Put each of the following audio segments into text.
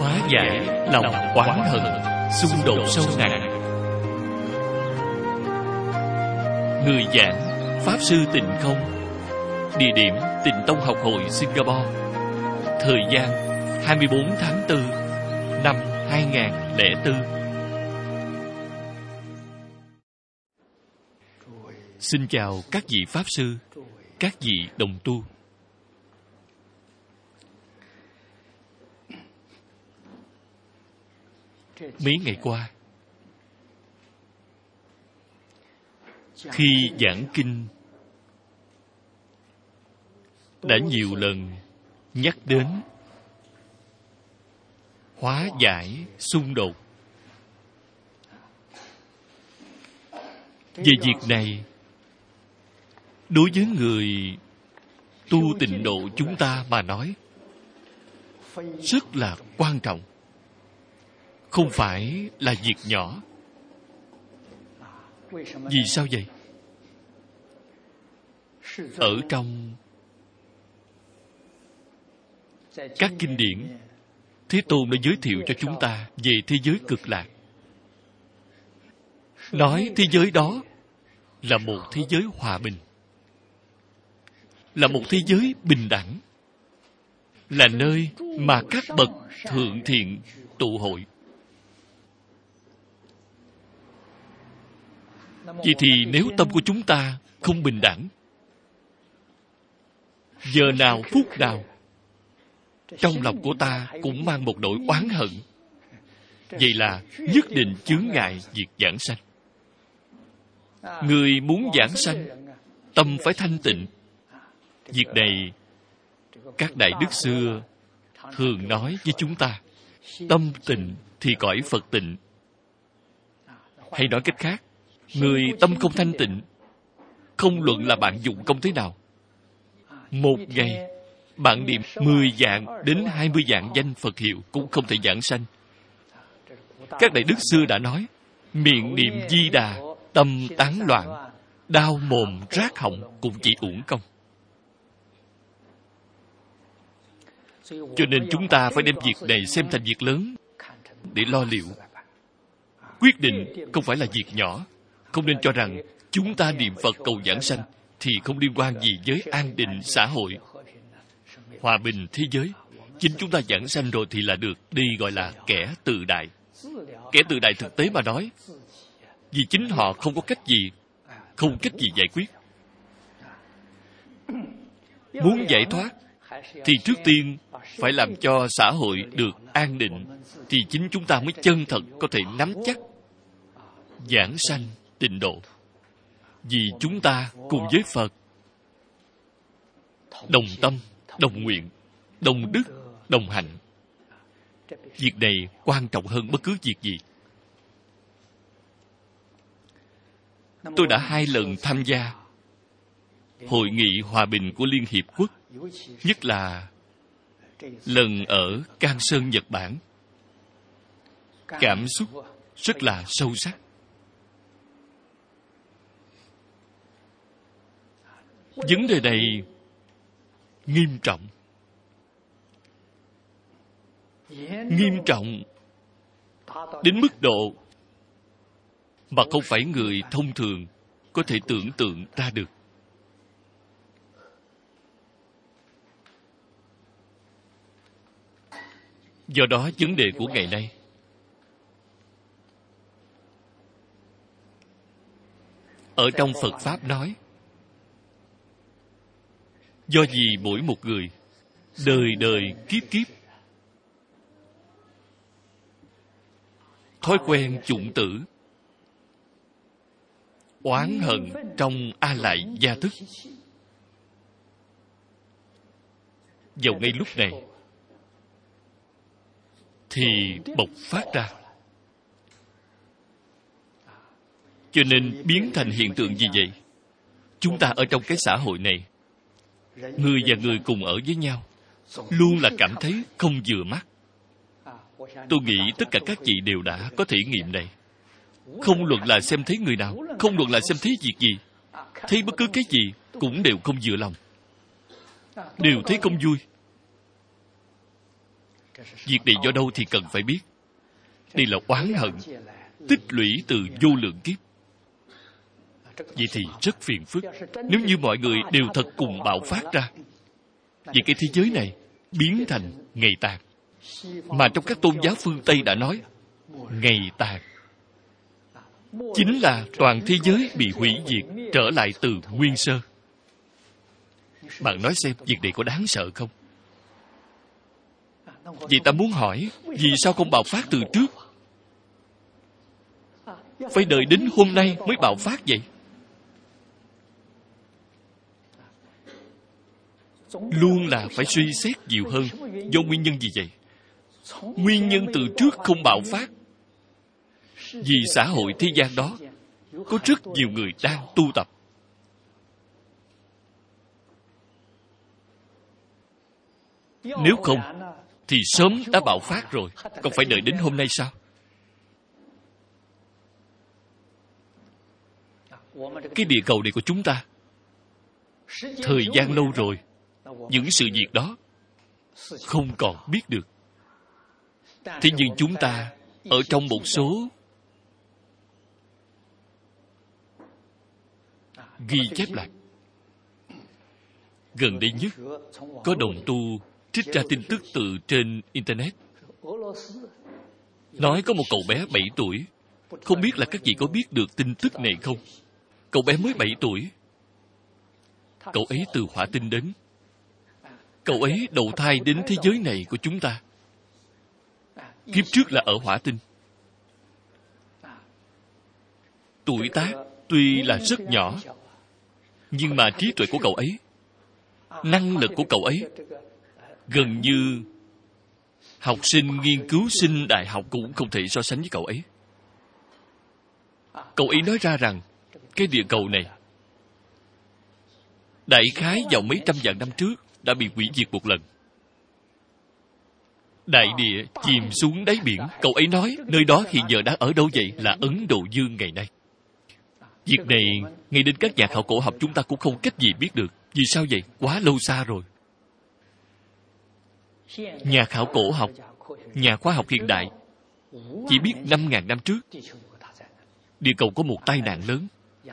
hóa giải lòng oán hận, xung đột sâu nặng. Người giảng Pháp Sư Tịnh Không. Địa điểm Tịnh Tông Học hội Singapore. Thời gian 24 tháng 4 năm 2004. Xin chào các vị Pháp Sư, các vị đồng tu. Mấy ngày qua, khi giảng kinh đã nhiều lần nhắc đến hóa giải xung đột. Về việc này, đối với người tu tịnh độ chúng ta mà nói, rất là quan trọng. Không phải là việc nhỏ. Vì sao vậy? Ở trong các kinh điển, Thế Tôn đã giới thiệu cho chúng ta về thế giới cực lạc. Nói thế giới đó là một thế giới hòa bình, là một thế giới bình đẳng, là nơi mà các bậc thượng thiện tụ hội. Vậy thì nếu tâm của chúng ta không bình đẳng, giờ nào phút nào trong lòng của ta cũng mang một nỗi oán hận, vậy là nhất định chướng ngại việc giảng sanh. Người muốn giảng sanh, tâm phải thanh tịnh. Việc này các đại đức xưa thường nói với chúng ta: tâm tịnh thì cõi Phật tịnh. Hay nói cách khác, người tâm không thanh tịnh, không luận là bạn dụng công thế nào, một ngày bạn niệm 10 vạn đến 20 vạn danh Phật hiệu cũng không thể giảng sanh. Các đại đức xưa đã nói: miệng niệm Di Đà, tâm tán loạn, đau mồm rát họng cũng chỉ uổng công. Cho nên chúng ta phải đem việc này xem thành việc lớn để lo liệu. Quyết định không phải là việc nhỏ. Không nên cho rằng chúng ta niệm Phật cầu giảng sanh thì không liên quan gì với an định xã hội, hòa bình thế giới. Chính chúng ta giảng sanh rồi thì là được. Đây gọi là kẻ tự đại. Kẻ tự đại thực tế mà nói, vì chính họ không có cách gì, không cách gì giải quyết. Muốn giải thoát thì trước tiên phải làm cho xã hội được an định, thì chính chúng ta mới chân thật có thể nắm chắc giảng sanh tịnh độ. Vì chúng ta cùng với Phật đồng tâm, đồng nguyện, đồng đức, đồng hạnh. Việc này quan trọng hơn bất cứ việc gì. Tôi đã 2 lần tham gia Hội nghị Hòa bình của Liên Hiệp Quốc, nhất là lần ở Cang Sơn, Nhật Bản. Cảm xúc rất là sâu sắc. Vấn đề này nghiêm trọng. Nghiêm trọng đến mức độ mà không phải người thông thường có thể tưởng tượng ra được. Do đó, vấn đề của ngày nay ở trong Phật Pháp nói, do gì mỗi một người đời đời kiếp kiếp thói quen chủng tử, oán hận trong a lại gia thức, vào ngay lúc này thì bộc phát ra. Cho nên biến thành hiện tượng gì vậy? Chúng ta ở trong cái xã hội này, người và người cùng ở với nhau, luôn là cảm thấy không vừa mắt. Tôi nghĩ tất cả các vị đều đã có thể nghiệm này. Không luận là xem thấy người nào, không luận là xem thấy việc gì, thấy bất cứ cái gì cũng đều không vừa lòng, đều thấy không vui. Việc này do đâu thì cần phải biết. Đây là oán hận tích lũy từ vô lượng kiếp. Vậy thì rất phiền phức. Nếu như mọi người đều thật cùng bạo phát ra, vậy cái thế giới này biến thành ngày tàn. Mà trong các tôn giáo phương Tây đã nói, ngày tàn chính là toàn thế giới bị hủy diệt, trở lại từ nguyên sơ. Bạn nói xem, việc này có đáng sợ không? Vậy ta muốn hỏi, vì sao không bạo phát từ trước? Phải đợi đến hôm nay mới bạo phát vậy? Luôn là phải suy xét nhiều hơn. Do nguyên nhân gì vậy? Nguyên nhân từ trước không bạo phát vì xã hội thế gian đó có rất nhiều người đang tu tập. Nếu không thì sớm đã bạo phát rồi. Còn phải đợi đến hôm nay sao? Cái địa cầu này của chúng ta thời gian lâu rồi, những sự việc đó không còn biết được. Thế nhưng chúng ta ở trong một số ghi chép lại. Gần đây nhất, có đồng tu trích ra tin tức từ trên Internet. Nói có một cậu bé 7 tuổi. Không biết là các vị có biết được tin tức này không? Cậu bé mới 7 tuổi. Cậu ấy từ hỏa tinh đến. Cậu ấy đầu thai đến thế giới này của chúng ta. Kiếp trước là ở hỏa tinh. Tuổi tác tuy là rất nhỏ, nhưng mà trí tuệ của cậu ấy, năng lực của cậu ấy, gần như học sinh nghiên cứu sinh đại học cũng không thể so sánh với cậu ấy. Cậu ấy nói ra rằng, cái địa cầu này, đại khái vào mấy trăm vạn năm trước, đã bị hủy diệt một lần. Đại địa chìm xuống đáy biển. Cậu ấy nói, nơi đó hiện giờ đang ở đâu vậy? Là Ấn Độ Dương ngày nay. Việc này, ngay đến các nhà khảo cổ học chúng ta cũng không cách gì biết được. Vì sao vậy? Quá lâu xa rồi. Nhà khảo cổ học, nhà khoa học hiện đại chỉ biết 5.000 năm trước, địa cầu có một tai nạn lớn.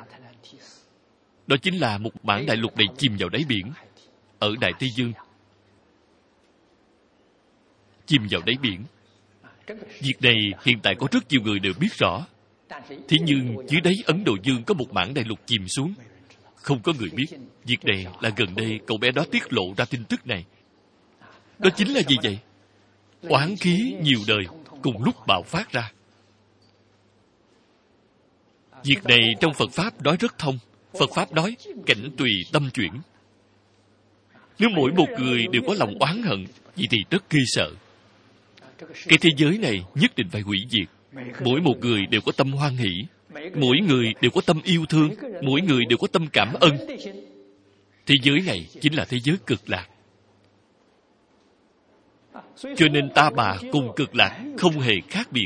Đó chính là một mảng đại lục này chìm vào đáy biển, ở Đại Tây Dương. Chìm vào đáy biển. Việc này hiện tại có rất nhiều người đều biết rõ. Thế nhưng dưới đáy Ấn Độ Dương có một mảng đại lục chìm xuống, không có người biết. Việc này là gần đây cậu bé đó tiết lộ ra tin tức này. Đó chính là gì vậy? Oán khí nhiều đời cùng lúc bạo phát ra. Việc này trong Phật Pháp nói rất thông. Phật Pháp nói cảnh tùy tâm chuyển. Nếu mỗi một người đều có lòng oán hận, vậy thì rất ghê sợ. Cái thế giới này nhất định phải hủy diệt. Mỗi một người đều có tâm hoan hỷ, mỗi người đều có tâm yêu thương, mỗi người đều có tâm cảm ơn. Thế giới này chính là thế giới cực lạc. Cho nên Ta Bà cùng cực lạc không hề khác biệt.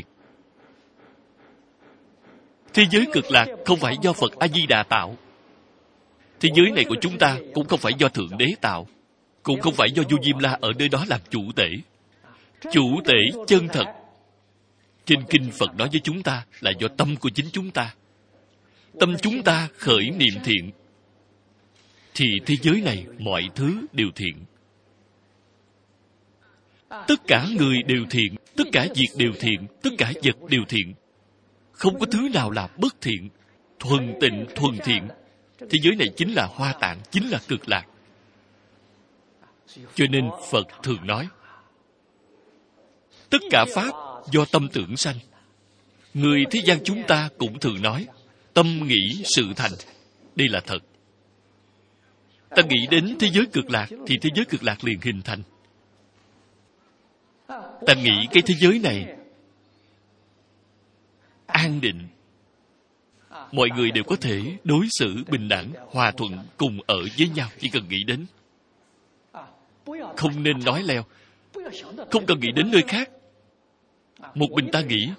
Thế giới cực lạc không phải do Phật A-di-đà tạo. Thế giới này của chúng ta cũng không phải do Thượng Đế tạo, cũng không phải do vua Diêm La ở nơi đó làm chủ tể. Chủ tể chân thật trên kinh Phật nói với chúng ta là do tâm của chính chúng ta. Tâm chúng ta khởi niệm thiện, thì thế giới này mọi thứ đều thiện. Tất cả người đều thiện, tất cả việc đều thiện, tất cả vật đều thiện. Không có thứ nào là bất thiện, thuần tịnh, thuần thiện. Thế giới này chính là Hoa Tạng, chính là cực lạc. Cho nên Phật thường nói, tất cả Pháp do tâm tưởng sanh. Người thế gian chúng ta cũng thường nói, tâm nghĩ sự thành. Đây là thật. Ta nghĩ đến thế giới cực lạc, thì thế giới cực lạc liền hình thành. Ta nghĩ cái thế giới này an định, mọi người đều có thể đối xử bình đẳng, hòa thuận cùng ở với nhau. Chỉ cần nghĩ đến, không nên nói leo, không cần nghĩ đến nơi khác. Một mình ta nghĩ,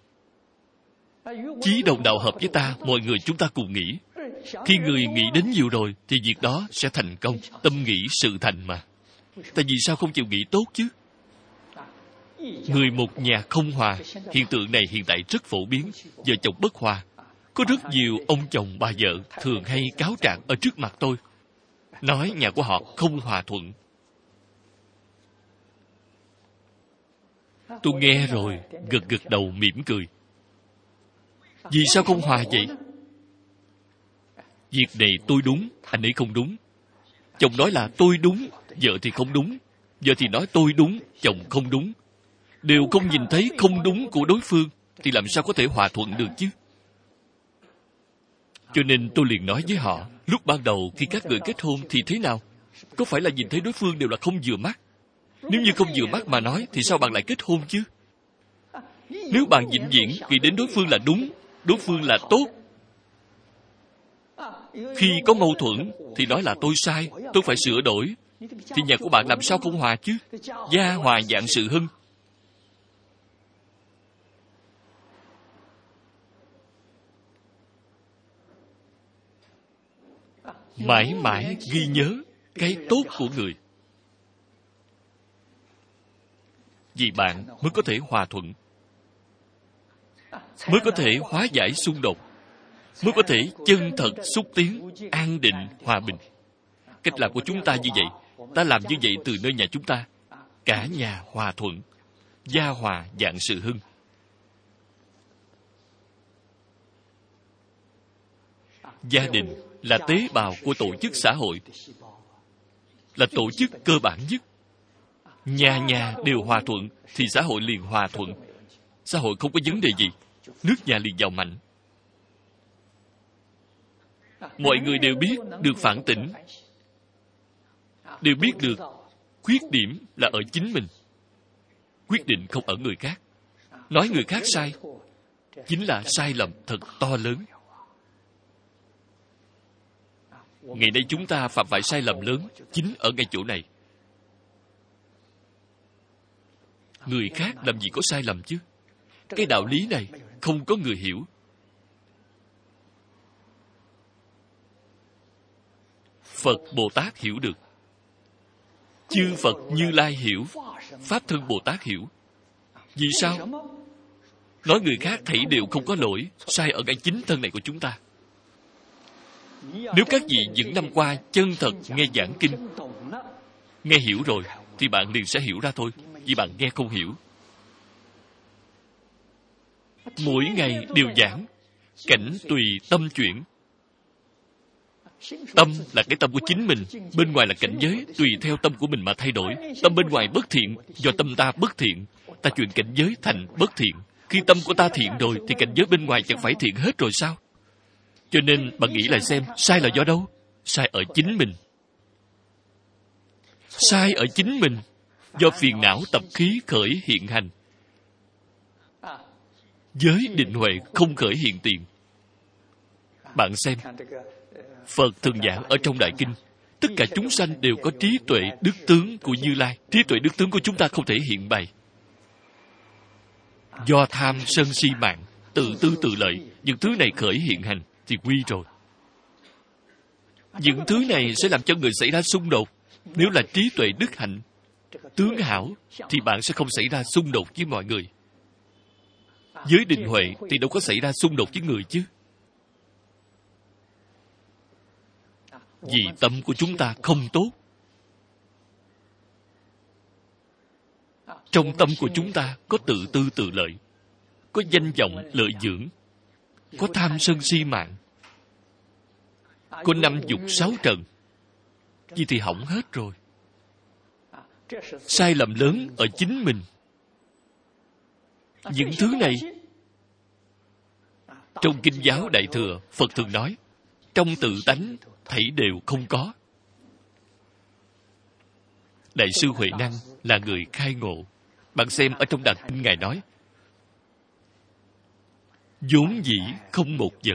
chí đồng đạo hợp với ta, mọi người chúng ta cùng nghĩ. Khi người nghĩ đến nhiều rồi thì việc đó sẽ thành công. Tâm nghĩ sự thành mà. Tại vì sao không chịu nghĩ tốt chứ? Người một nhà không hòa. Hiện tượng này hiện tại rất phổ biến. Vợ chồng bất hòa. Có rất nhiều ông chồng bà vợ thường hay cáo trạng ở trước mặt tôi, nói nhà của họ không hòa thuận. Tôi nghe rồi, gật gật đầu mỉm cười. Vì sao không hòa vậy? Việc này tôi đúng, anh ấy không đúng. Chồng nói là tôi đúng, vợ thì không đúng. Vợ thì nói tôi đúng, chồng không đúng. Đều không nhìn thấy không đúng của đối phương, thì làm sao có thể hòa thuận được chứ? Cho nên tôi liền nói với họ, lúc ban đầu khi các người kết hôn thì thế nào? Có phải là nhìn thấy đối phương đều là không vừa mắt? Nếu như không vừa mắt mà nói, thì sao bạn lại kết hôn chứ? Nếu bạn vĩnh viễn nghĩ đến đối phương là đúng, đối phương là tốt, khi có mâu thuẫn thì nói là tôi sai, tôi phải sửa đổi, thì nhà của bạn làm sao không hòa chứ? Gia hòa vạn sự hưng. Mãi mãi ghi nhớ cái tốt của người, vì bạn mới có thể hòa thuận, mới có thể hóa giải xung đột, mới có thể chân thật xúc tiến an định hòa bình. Cách làm của chúng ta như vậy, ta làm như vậy từ nơi nhà chúng ta, cả nhà hòa thuận, gia hòa vạn sự hưng. Gia đình là tế bào của tổ chức xã hội, là tổ chức cơ bản nhất. Nhà nhà đều hòa thuận thì xã hội liền hòa thuận. Xã hội không có vấn đề gì, nước nhà liền giàu mạnh. Mọi người đều biết được phản tỉnh, đều biết được khuyết điểm là ở chính mình, quyết định không ở người khác. Nói người khác sai chính là sai lầm thật to lớn. Ngày nay chúng ta phạm phải sai lầm lớn chính ở ngay chỗ này. Người khác làm gì có sai lầm chứ? Cái đạo lý này không có người hiểu. Phật Bồ Tát hiểu được, chư Phật Như Lai hiểu, Pháp Thân Bồ Tát hiểu. Vì sao? Nói người khác thảy đều không có lỗi, sai ở ngay chính thân này của chúng ta. Nếu các vị những năm qua chân thật nghe giảng kinh, nghe hiểu rồi, thì bạn liền sẽ hiểu ra thôi, vì bạn nghe không hiểu. Mỗi ngày đều giảng, cảnh tùy tâm chuyển. Tâm là cái tâm của chính mình, bên ngoài là cảnh giới, tùy theo tâm của mình mà thay đổi. Tâm bên ngoài bất thiện, do tâm ta bất thiện, ta chuyển cảnh giới thành bất thiện. Khi tâm của ta thiện rồi, thì cảnh giới bên ngoài chẳng phải thiện hết rồi sao? Cho nên bạn nghĩ lại xem, sai là do đâu? Sai ở chính mình. Sai ở chính mình, do phiền não tập khí khởi hiện hành. Giới định huệ không khởi hiện tiền. Bạn xem, Phật thường giảng ở trong Đại Kinh, tất cả chúng sanh đều có trí tuệ đức tướng của Như Lai. Trí tuệ đức tướng của chúng ta không thể hiện bày. Do tham sân si mạng, tự tư tự lợi, những thứ này khởi hiện hành thì nguy rồi. Những thứ này sẽ làm cho người xảy ra xung đột. Nếu là trí tuệ đức hạnh, tướng hảo, thì bạn sẽ không xảy ra xung đột với mọi người. Giới định huệ thì đâu có xảy ra xung đột với người chứ. Vì tâm của chúng ta không tốt. Trong tâm của chúng ta có tự tư tự lợi, có danh vọng lợi dưỡng, có tham sân si mạng, có năm dục sáu trần. Vì thì hỏng hết rồi. Sai lầm lớn ở chính mình. Những thứ này, trong Kinh giáo Đại Thừa, Phật thường nói, trong tự tánh thảy đều không có. Đại sư Huệ Năng là người khai ngộ. Bạn xem ở trong Đàn Kinh Ngài nói, vốn dĩ không một vật,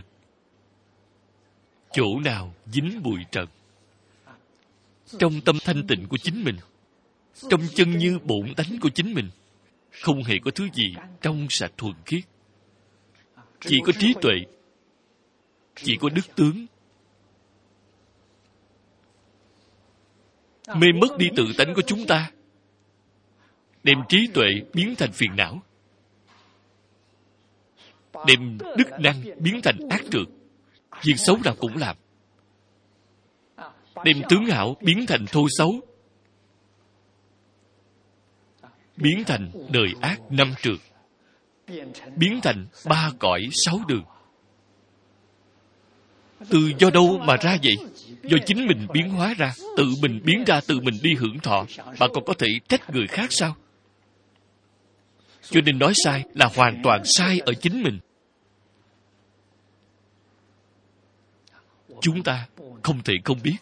chỗ nào dính bụi trần. Trong tâm thanh tịnh của chính mình, trong chân như bổn tánh của chính mình, không hề có thứ gì trong sạch thuần khiết. Chỉ có trí tuệ, chỉ có đức tướng. Mê mất đi tự tánh của chúng ta, đem trí tuệ biến thành phiền não, đem đức năng biến thành ác trược, việc xấu nào cũng làm, đem tướng hảo biến thành thô xấu, biến thành đời ác năm trược, biến thành 3 cõi 6 đường. Từ do đâu mà ra vậy? Do chính mình biến hóa ra, tự mình biến ra, tự mình đi hưởng thọ. Bạn còn có thể trách người khác sao? Cho nên nói sai là hoàn toàn sai ở chính mình. Chúng ta không thể không biết.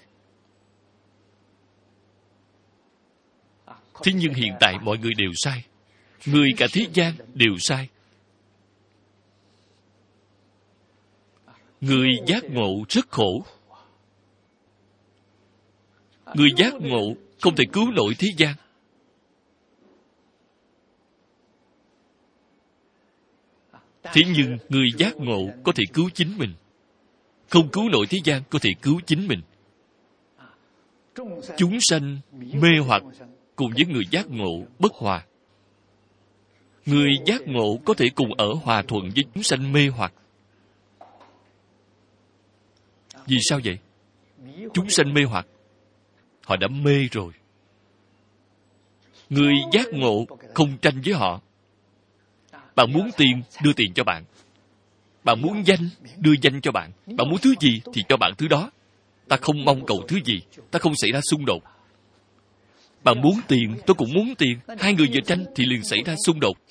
Thế nhưng hiện tại mọi người đều sai. Người cả thế gian đều sai. Người giác ngộ rất khổ. Người giác ngộ không thể cứu nổi thế gian. Thế nhưng người giác ngộ có thể cứu chính mình. Không cứu nổi thế gian, có thể cứu chính mình. Chúng sanh mê hoặc cùng với người giác ngộ bất hòa. Người giác ngộ có thể cùng ở hòa thuận với chúng sanh mê hoặc. Vì sao vậy? Chúng sanh mê hoặc, họ đã mê rồi. Người giác ngộ không tranh với họ. Bạn muốn tiền, đưa tiền cho bạn. Bạn muốn danh, đưa danh cho bạn. Bạn muốn thứ gì thì cho bạn thứ đó. Ta không mong cầu thứ gì, ta không xảy ra xung đột. Bạn muốn tiền, tôi cũng muốn tiền. Hai người vừa tranh thì liền xảy ra xung đột.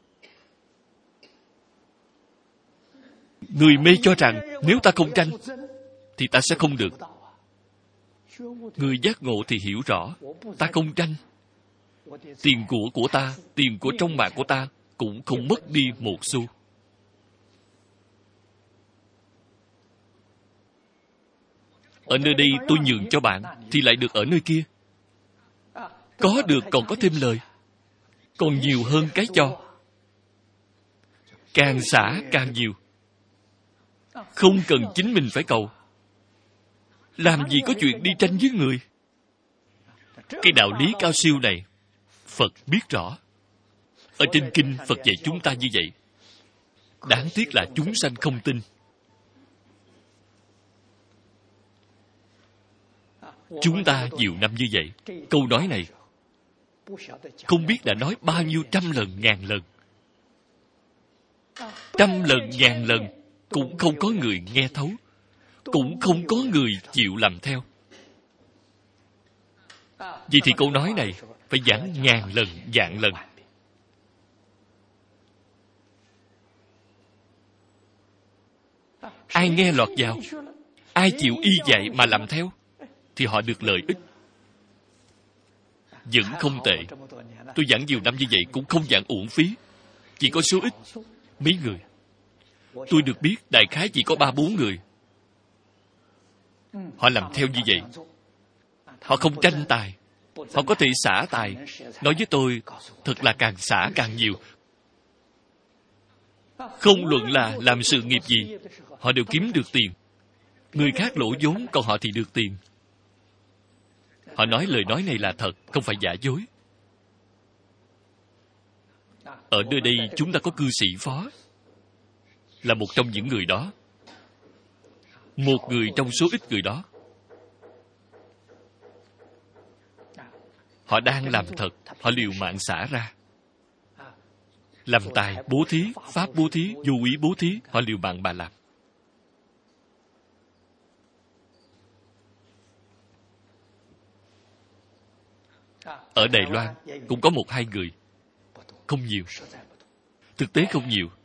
Người mê cho rằng nếu ta không tranh thì ta sẽ không được. Người giác ngộ thì hiểu rõ, ta không tranh. Tiền của ta, tiền của trong mạng của ta cũng không mất đi một xu. Ở nơi đây tôi nhường cho bạn thì lại được ở nơi kia. Có được còn có thêm lời, còn nhiều hơn cái cho. Càng xả càng nhiều. Không cần chính mình phải cầu. Làm gì có chuyện đi tranh với người. Cái đạo lý cao siêu này Phật biết rõ. Ở trên kinh Phật dạy chúng ta như vậy. Đáng tiếc là chúng sanh không tin. Chúng ta nhiều năm như vậy, câu nói này không biết đã nói bao nhiêu trăm lần, ngàn lần. Trăm lần, ngàn lần cũng không có người nghe thấu, cũng không có người chịu làm theo. Vì thì câu nói này phải giảng ngàn lần, vạn lần. Ai nghe lọt vào, ai chịu y dạy mà làm theo, thì họ được lợi ích. Vẫn không tệ. Tôi giảng nhiều năm như vậy cũng không giảng uổng phí. Chỉ có số ít, mấy người. Tôi được biết đại khái chỉ có 3-4 người. Họ làm theo như vậy. Họ không tranh tài. Họ có thể xả tài. Nói với tôi, thật là càng xả càng nhiều. Không luận là làm sự nghiệp gì, họ đều kiếm được tiền. Người khác lỗ vốn, còn họ thì được tiền. Họ nói lời nói này là thật, không phải giả dối. Ở nơi đây chúng ta có cư sĩ phó, là một trong những người đó. Một người trong số ít người đó. Họ đang làm thật, họ liều mạng xả ra. Làm tài, bố thí, pháp bố thí, vô ý bố thí, họ liều mạng mà làm. Ở Đài Loan cũng có 1-2 người. Không nhiều. Thực tế không nhiều.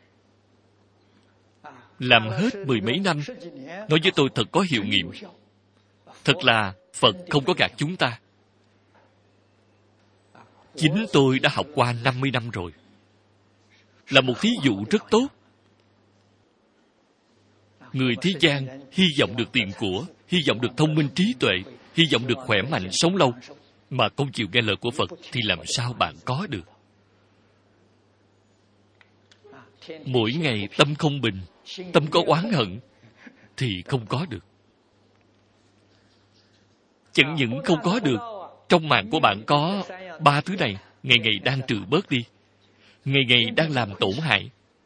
Làm hết 10 mấy năm, nói với tôi thật có hiệu nghiệm. Thật là Phật không có gạt chúng ta. Chính tôi đã học qua 50 năm rồi. Là một thí dụ rất tốt. Người thế gian hy vọng được tiền của, hy vọng được thông minh trí tuệ, hy vọng được khỏe mạnh, sống lâu, mà không chịu nghe lời của Phật thì làm sao bạn có được? Mỗi ngày tâm không bình, tâm có oán hận thì không có được. Chẳng những không có được, trong mạng của bạn có 3 thứ này, ngày ngày đang trừ bớt đi, ngày ngày đang làm tổn hại.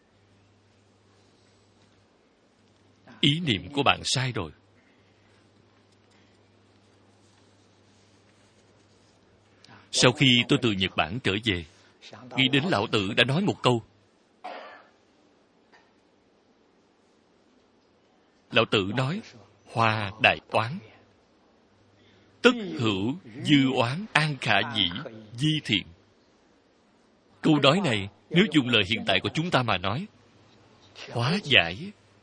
Ý niệm của bạn sai rồi. Sau khi tôi từ Nhật Bản trở về, nghĩ đến Lão Tử đã nói một câu. Lão Tử nói, hoa đại oán, tất hữu dư oán an khả dĩ di thiện. Câu nói này, nếu dùng lời hiện tại của chúng ta mà nói, hóa giải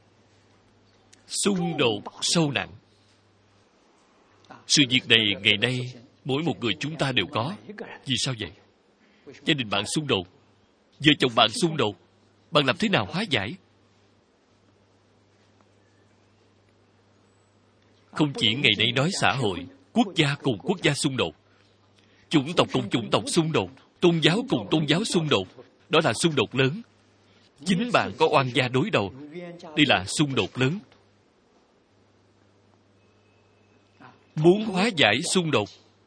xung đột sâu nặng. Sự việc này ngày nay mỗi một người chúng ta đều có. Vì sao vậy? Gia đình bạn xung đột, vợ chồng bạn xung đột, bạn làm thế nào hóa giải? Không chỉ ngày nay nói xã hội, quốc gia cùng quốc gia xung đột, chủng tộc cùng chủng tộc xung đột, tôn giáo cùng tôn giáo xung đột, đó là xung đột lớn. Chính bạn có oan gia đối đầu, đây là xung đột lớn. Muốn hóa giải xung đột,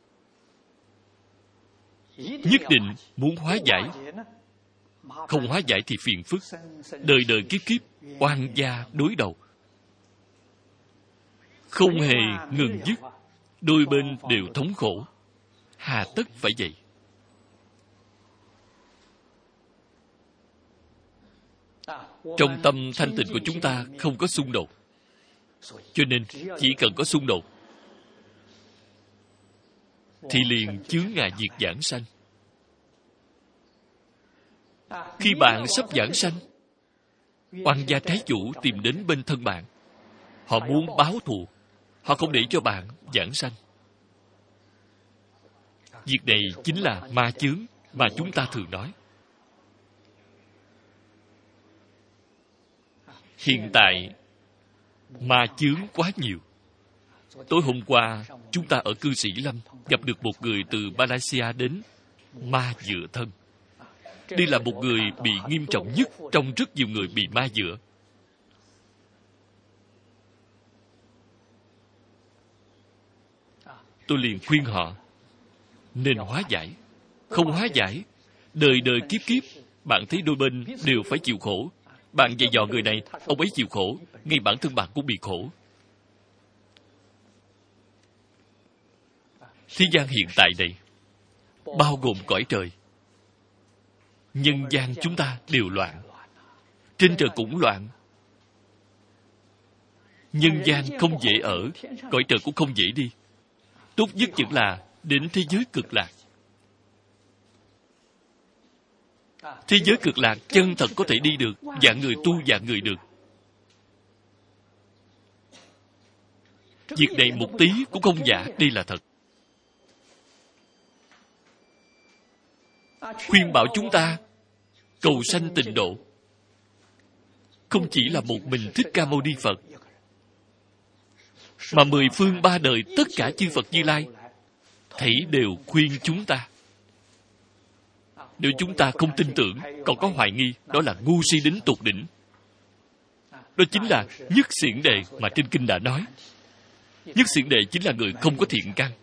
nhất định muốn hóa giải. Không hóa giải thì phiền phức, đời đời kiếp kiếp oan gia đối đầu, không hề ngừng dứt, đôi bên đều thống khổ. Hà tất phải vậy? Trong tâm thanh tịnh của chúng ta không có xung đột, cho nên chỉ cần có xung đột thì liền chướng ngại việc giảng sanh. Khi bạn sắp giảng sanh, oan gia trái chủ tìm đến bên thân bạn, họ muốn báo thù, họ không để cho bạn giảng sanh. Việc này chính là ma chướng mà chúng ta thường nói. Hiện tại ma chướng quá nhiều. Tối hôm qua chúng ta ở cư Sĩ Lâm gặp được một người từ Malaysia đến, ma dựa thân. Đây là một người bị nghiêm trọng nhất trong rất nhiều người bị ma dựa. Tôi liền khuyên họ nên hóa giải. Không hóa giải, đời đời kiếp kiếp bạn thấy đôi bên đều phải chịu khổ. Bạn dạy dò người này, ông ấy chịu khổ, ngay bản thân bạn cũng bị khổ. Thế gian hiện tại này bao gồm cõi trời, nhân gian chúng ta đều loạn. Trên trời cũng loạn. Nhân gian không dễ ở, cõi trời cũng không dễ đi. Tốt nhất vẫn là đến thế giới cực lạc. Thế giới cực lạc chân thật có thể đi được, dạng người tu dạng người được. Việc này một tí cũng không giả, đây là thật. Khuyên bảo chúng ta cầu sanh tịnh độ, không chỉ là một mình Thích Ca Mâu Ni Phật, mà 10 phương 3 đời tất cả chư Phật Như Lai thảy đều khuyên chúng ta. Nếu chúng ta không tin tưởng, còn có hoài nghi, đó là ngu si đến tột đỉnh. Đó chính là nhất xiển đề mà trên kinh đã nói. Nhất xiển đề chính là người không có thiện căn.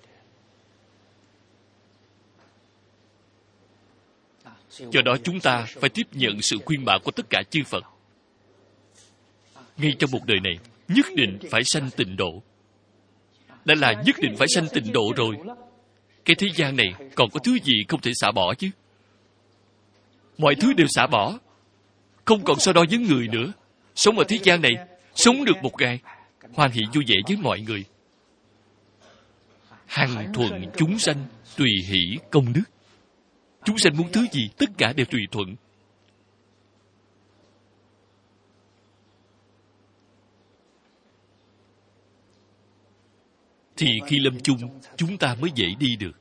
Do đó chúng ta phải tiếp nhận sự khuyên bảo của tất cả chư Phật. Ngay trong một đời này, nhất định phải sanh tịnh độ. Đã là nhất định phải sanh tịnh độ rồi. Cái thế gian này còn có thứ gì không thể xả bỏ chứ? Mọi thứ đều xả bỏ, không còn so đo với người nữa. Sống ở thế gian này, sống được một ngày, hoan hỷ vui vẻ với mọi người. Hằng thuận chúng sanh, tùy hỷ công đức. Chúng sanh muốn thứ gì, tất cả đều tùy thuận. Thì khi lâm chung, chúng ta mới dễ đi được.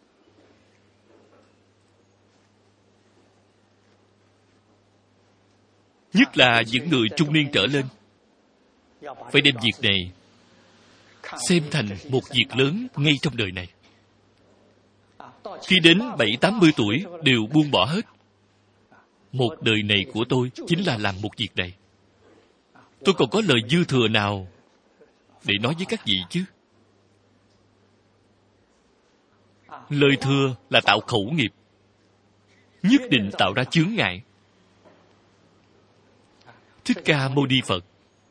Nhất là những người trung niên trở lên, phải đem việc này xem thành một việc lớn ngay trong đời này. Khi đến 70-80 tuổi đều buông bỏ hết. Một đời này của tôi chính là làm một việc này. Tôi còn có lời dư thừa nào để nói với các vị chứ? Lời thừa là tạo khẩu nghiệp. nhất định tạo ra chướng ngại. Thích Ca Mâu Ni Phật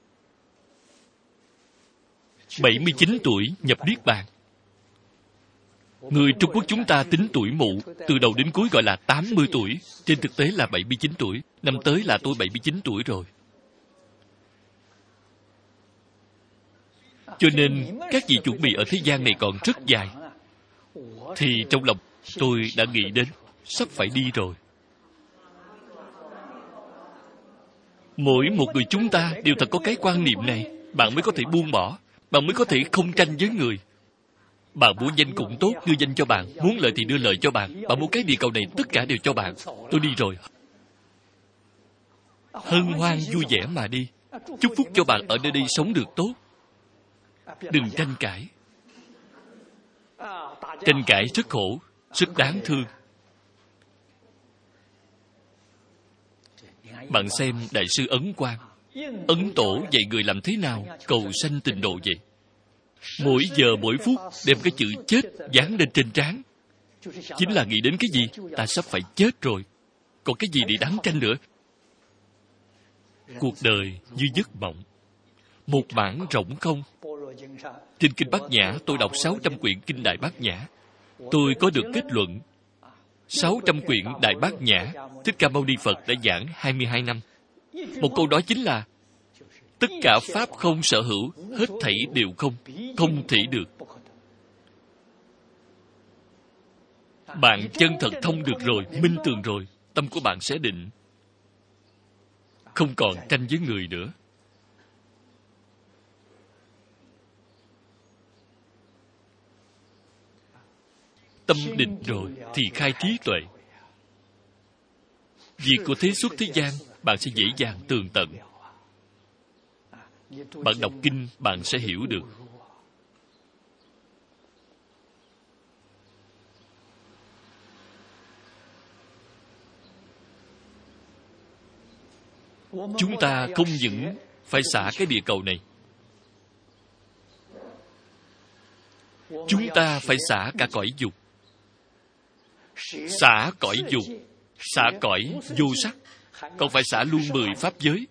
79 tuổi nhập Niết Bàn. Người Trung Quốc chúng ta tính tuổi mụ, từ đầu đến cuối gọi là 80 tuổi. Trên thực tế là 79 tuổi. Năm tới là tôi 79 tuổi rồi. Cho nên, các vị chuẩn bị ở thế gian này còn rất dài. Thì trong lòng tôi đã nghĩ đến, sắp phải đi rồi. Mỗi một người chúng ta đều thật có cái quan niệm này. Bạn mới có thể buông bỏ. Bạn mới có thể không tranh với người. Bạn muốn danh cũng tốt, đưa danh cho bạn. Muốn lợi thì đưa lợi cho bạn. Bạn muốn cái địa cầu này, tất cả đều cho bạn. Tôi đi rồi. Hân hoan vui vẻ mà đi. Chúc phúc cho bạn ở nơi đây sống được tốt. Đừng tranh cãi. Tranh cãi rất khổ, rất đáng thương. Bạn xem Đại sư Ấn Quang. Ấn Tổ dạy người làm thế nào cầu sanh tịnh độ vậy. Mỗi giờ mỗi phút đem cái chữ chết dán lên trên trán. Chính là nghĩ đến cái gì? Ta sắp phải chết rồi. Còn cái gì để đáng tranh nữa? Cuộc đời như giấc mộng. Một mảng rỗng không. Trên Kinh Bát Nhã, tôi đọc 600 quyển Kinh Đại Bát Nhã. Tôi có được kết luận 600 quyển Đại Bát Nhã Thích Ca Mâu Ni Phật đã giảng 22 năm. Một câu đó chính là tất cả pháp không sở hữu, hết thảy đều không, không thể được. Bạn chân thật thông được rồi, minh tường rồi, tâm của bạn sẽ định. Không còn tranh với người nữa. Tâm định rồi thì khai trí tuệ. Việc của thế xuất thế gian, bạn sẽ dễ dàng tường tận. Bạn đọc kinh, bạn sẽ hiểu được. Chúng ta không những phải xả cái địa cầu này, chúng ta phải xả cả cõi dục. Xả cõi dục, xả cõi vô sắc, còn phải xả luôn 10 pháp giới.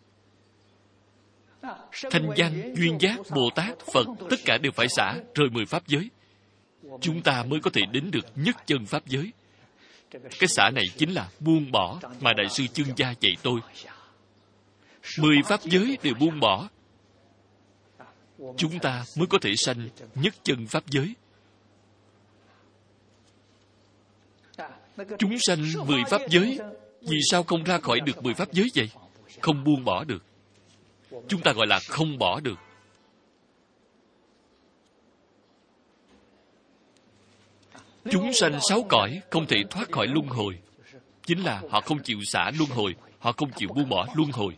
Thanh văn, duyên giác, Bồ Tát, Phật, tất cả đều phải xả, rồi 10 pháp giới. Chúng ta mới có thể đến được nhất chân pháp giới. Cái xả này chính là buông bỏ mà Đại sư Chương Gia dạy tôi. 10 pháp giới đều buông bỏ, chúng ta mới có thể sanh nhất chân pháp giới. Chúng sanh 10 pháp giới, vì sao không ra khỏi được 10 pháp giới vậy? Không buông bỏ được. Chúng ta gọi là không bỏ được. Chúng sanh 6 cõi không thể thoát khỏi luân hồi. Chính là họ không chịu xả luân hồi, họ không chịu buông bỏ luân hồi.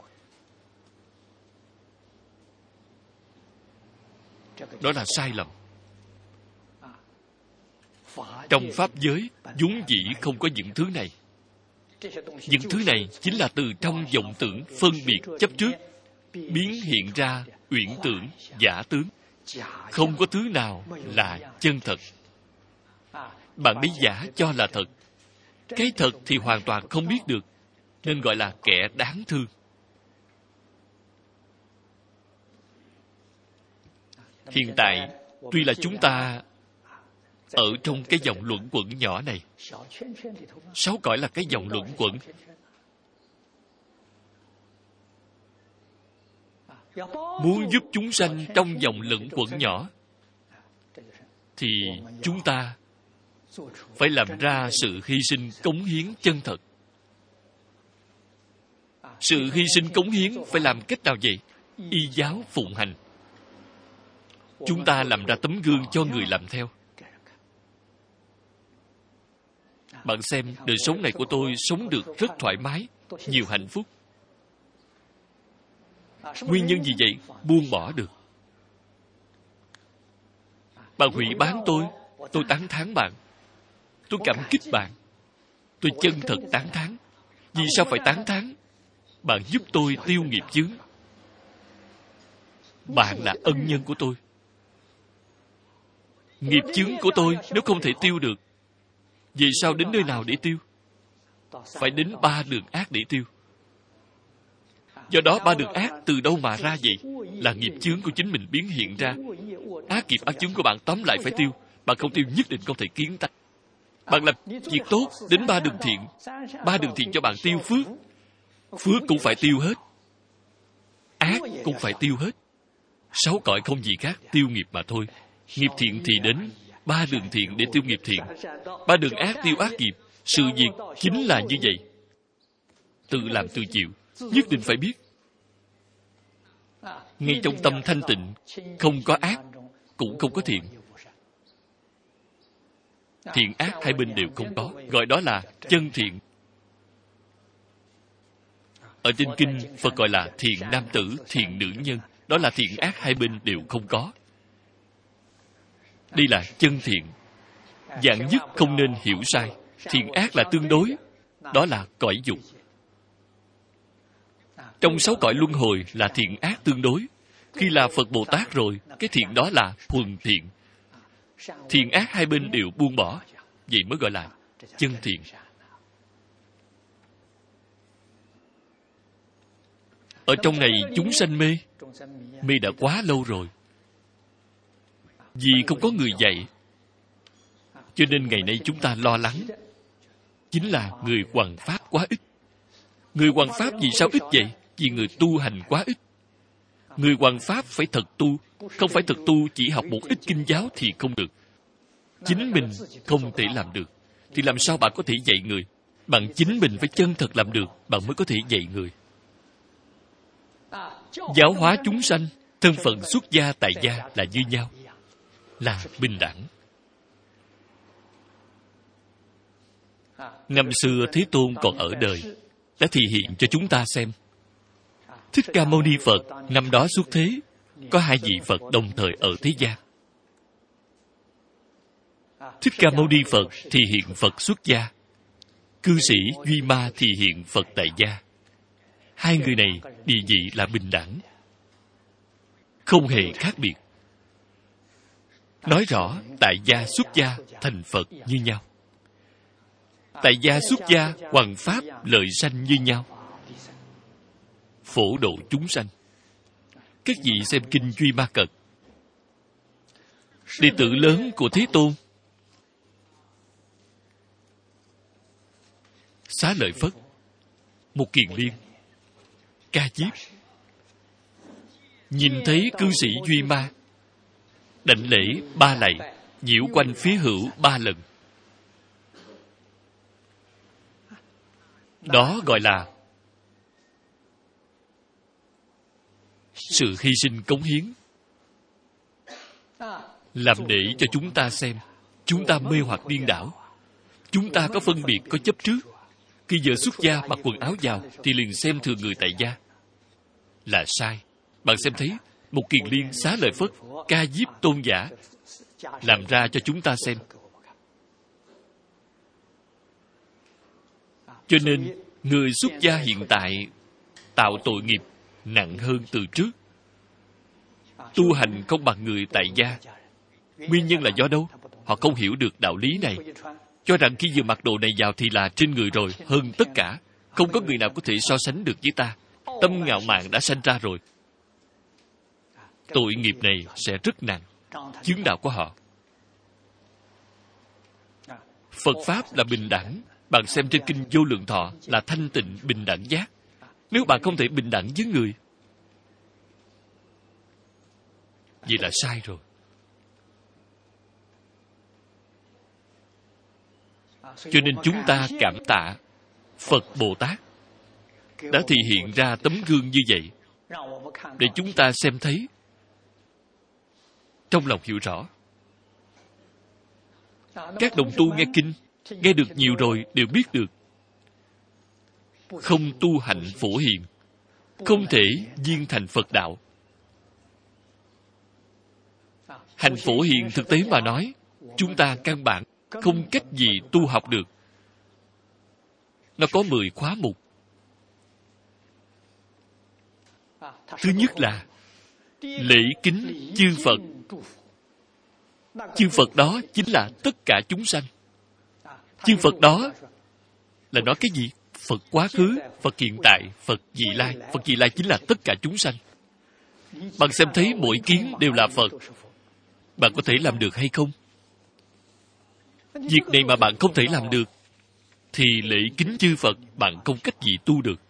Đó là sai lầm. Trong pháp giới, vốn dĩ không có những thứ này. Những thứ này chính là từ trong vọng tưởng phân biệt chấp trước, biến hiện ra uyển tưởng, giả tướng. Không có thứ nào là chân thật. Bạn lấy giả cho là thật. Cái thật thì hoàn toàn không biết được, nên gọi là kẻ đáng thương. Hiện tại, tuy là chúng ta ở trong cái vòng luẩn quẩn nhỏ này, 6 cõi là cái vòng luẩn quẩn. Muốn giúp chúng sanh trong vòng luẩn quẩn nhỏ, thì chúng ta phải làm ra sự hy sinh cống hiến chân thật. Sự hy sinh cống hiến phải làm cách nào vậy? Y giáo phụng hành. Chúng ta làm ra tấm gương cho người làm theo. Bạn xem, đời sống này của tôi sống được rất thoải mái, nhiều hạnh phúc. Nguyên nhân gì vậy? Buông bỏ được. Bạn hủy bán tôi tán thán bạn. Tôi cảm kích bạn. Tôi chân thật tán thán. Vì sao phải tán thán? Bạn giúp tôi tiêu nghiệp chướng. Bạn là ân nhân của tôi. Nghiệp chướng của tôi nếu không thể tiêu được, vì sao đến nơi nào để tiêu? phải đến 3 đường ác để tiêu. Do đó 3 đường ác từ đâu mà ra vậy? Là nghiệp chướng của chính mình biến hiện ra. Ác nghiệp ác chướng của bạn tóm lại phải tiêu. Bạn không tiêu nhất định không thể kiến tánh. Bạn làm việc tốt đến 3 đường thiện. 3 đường thiện cho bạn tiêu phước. Phước cũng phải tiêu hết. Ác cũng phải tiêu hết. 6 cõi không gì khác, tiêu nghiệp mà thôi. Nghiệp thiện thì đến 3 đường thiện để tiêu nghiệp thiện. 3 đường ác tiêu ác nghiệp. Sự việc chính là như vậy. Tự làm tự chịu. Nhất định phải biết. Ngay trong tâm thanh tịnh, không có ác, cũng không có thiện. Thiện ác hai bên đều không có. Gọi đó là chân thiện. Ở trên kinh, Phật gọi là thiện nam tử, thiện nữ nhân. Đó là thiện ác hai bên đều không có. Đây là chân thiện. Dạng nhất không nên hiểu sai. Thiện ác là tương đối. Đó là cõi dục. Trong 6 cõi luân hồi là thiện ác tương đối. Khi là Phật Bồ Tát rồi, cái thiện đó là thuần thiện. Thiện ác hai bên đều buông bỏ. Vậy mới gọi là chân thiện. Ở trong này chúng sanh mê. Mê đã quá lâu rồi. Vì không có người dạy, cho nên ngày nay chúng ta lo lắng. Chính là người hoằng pháp quá ít. Người hoằng pháp vì sao ít vậy? Vì người tu hành quá ít. Người hoằng pháp phải thật tu. Không phải thật tu chỉ học một ít kinh giáo thì không được. Chính mình không thể làm được, thì làm sao bạn có thể dạy người? Bạn chính mình phải chân thật làm được, bạn mới có thể dạy người. Giáo hóa chúng sanh, thân phận xuất gia tại gia là như nhau, là bình đẳng. Năm xưa Thế Tôn còn ở đời, đã thị hiện cho chúng ta xem. Thích Ca Mâu Ni Phật năm đó xuất thế, có 2 vị Phật đồng thời ở thế gian. Thích Ca Mâu Ni Phật thì hiện Phật xuất gia, cư sĩ Duy Ma thì hiện Phật tại gia. 2 người này địa vị là bình đẳng, không hề khác biệt. Nói rõ tại gia xuất gia thành Phật như nhau. Tại gia xuất gia hoằng pháp lợi sanh như nhau, phổ độ chúng sanh. Các vị xem kinh Duy Ma Cật. Đệ tử lớn của Thế Tôn Xá Lợi Phất, Một Kiền Liên, Ca Diếp nhìn thấy cư sĩ Duy Ma, đảnh lễ 3 lạy, nhiễu quanh phía hữu 3 lần. Đó gọi là sự hy sinh cống hiến. Làm để cho chúng ta xem, chúng ta mê hoặc điên đảo. Chúng ta có phân biệt, có chấp trước. Khi giờ xuất gia mặc quần áo vào thì liền xem thường người tại gia. Là sai. Bạn xem thấy, Một Kiền Liên, Xá Lợi Phất, Ca Diếp tôn giả làm ra cho chúng ta xem. Cho nên, người xuất gia hiện tại tạo tội nghiệp nặng hơn từ trước. Tu hành không bằng người tại gia. Nguyên nhân là do đâu? Họ không hiểu được đạo lý này. Cho rằng khi vừa mặc đồ này vào thì là trên người rồi, hơn tất cả. Không có người nào có thể so sánh được với ta. Tâm ngạo mạn đã sanh ra rồi. Tội nghiệp này sẽ rất nặng, chứng đạo của họ. Phật Pháp là bình đẳng. Bạn xem trên kinh Vô Lượng Thọ là thanh tịnh bình đẳng giác. Nếu bạn không thể bình đẳng với người, vậy là sai rồi. Cho nên chúng ta cảm tạ Phật Bồ Tát đã thị hiện ra tấm gương như vậy, để chúng ta xem thấy, trong lòng hiểu rõ. Các đồng tu nghe kinh, nghe được nhiều rồi đều biết được. Không tu hạnh phổ hiền, không thể viên thành Phật đạo. Hạnh phổ hiền thực tế mà nói, chúng ta căn bản không cách gì tu học được. Nó có 10 khóa mục. Thứ nhất là lễ kính chư Phật. Chư Phật đó chính là tất cả chúng sanh. Chư Phật đó là nói cái gì? Phật quá khứ, Phật hiện tại, Phật vị lai. Phật vị lai chính là tất cả chúng sanh. Bạn xem thấy mỗi kiến đều là Phật. Bạn có thể làm được hay không? Việc này mà bạn không thể làm được, thì lễ kính chư Phật bạn không cách gì tu được.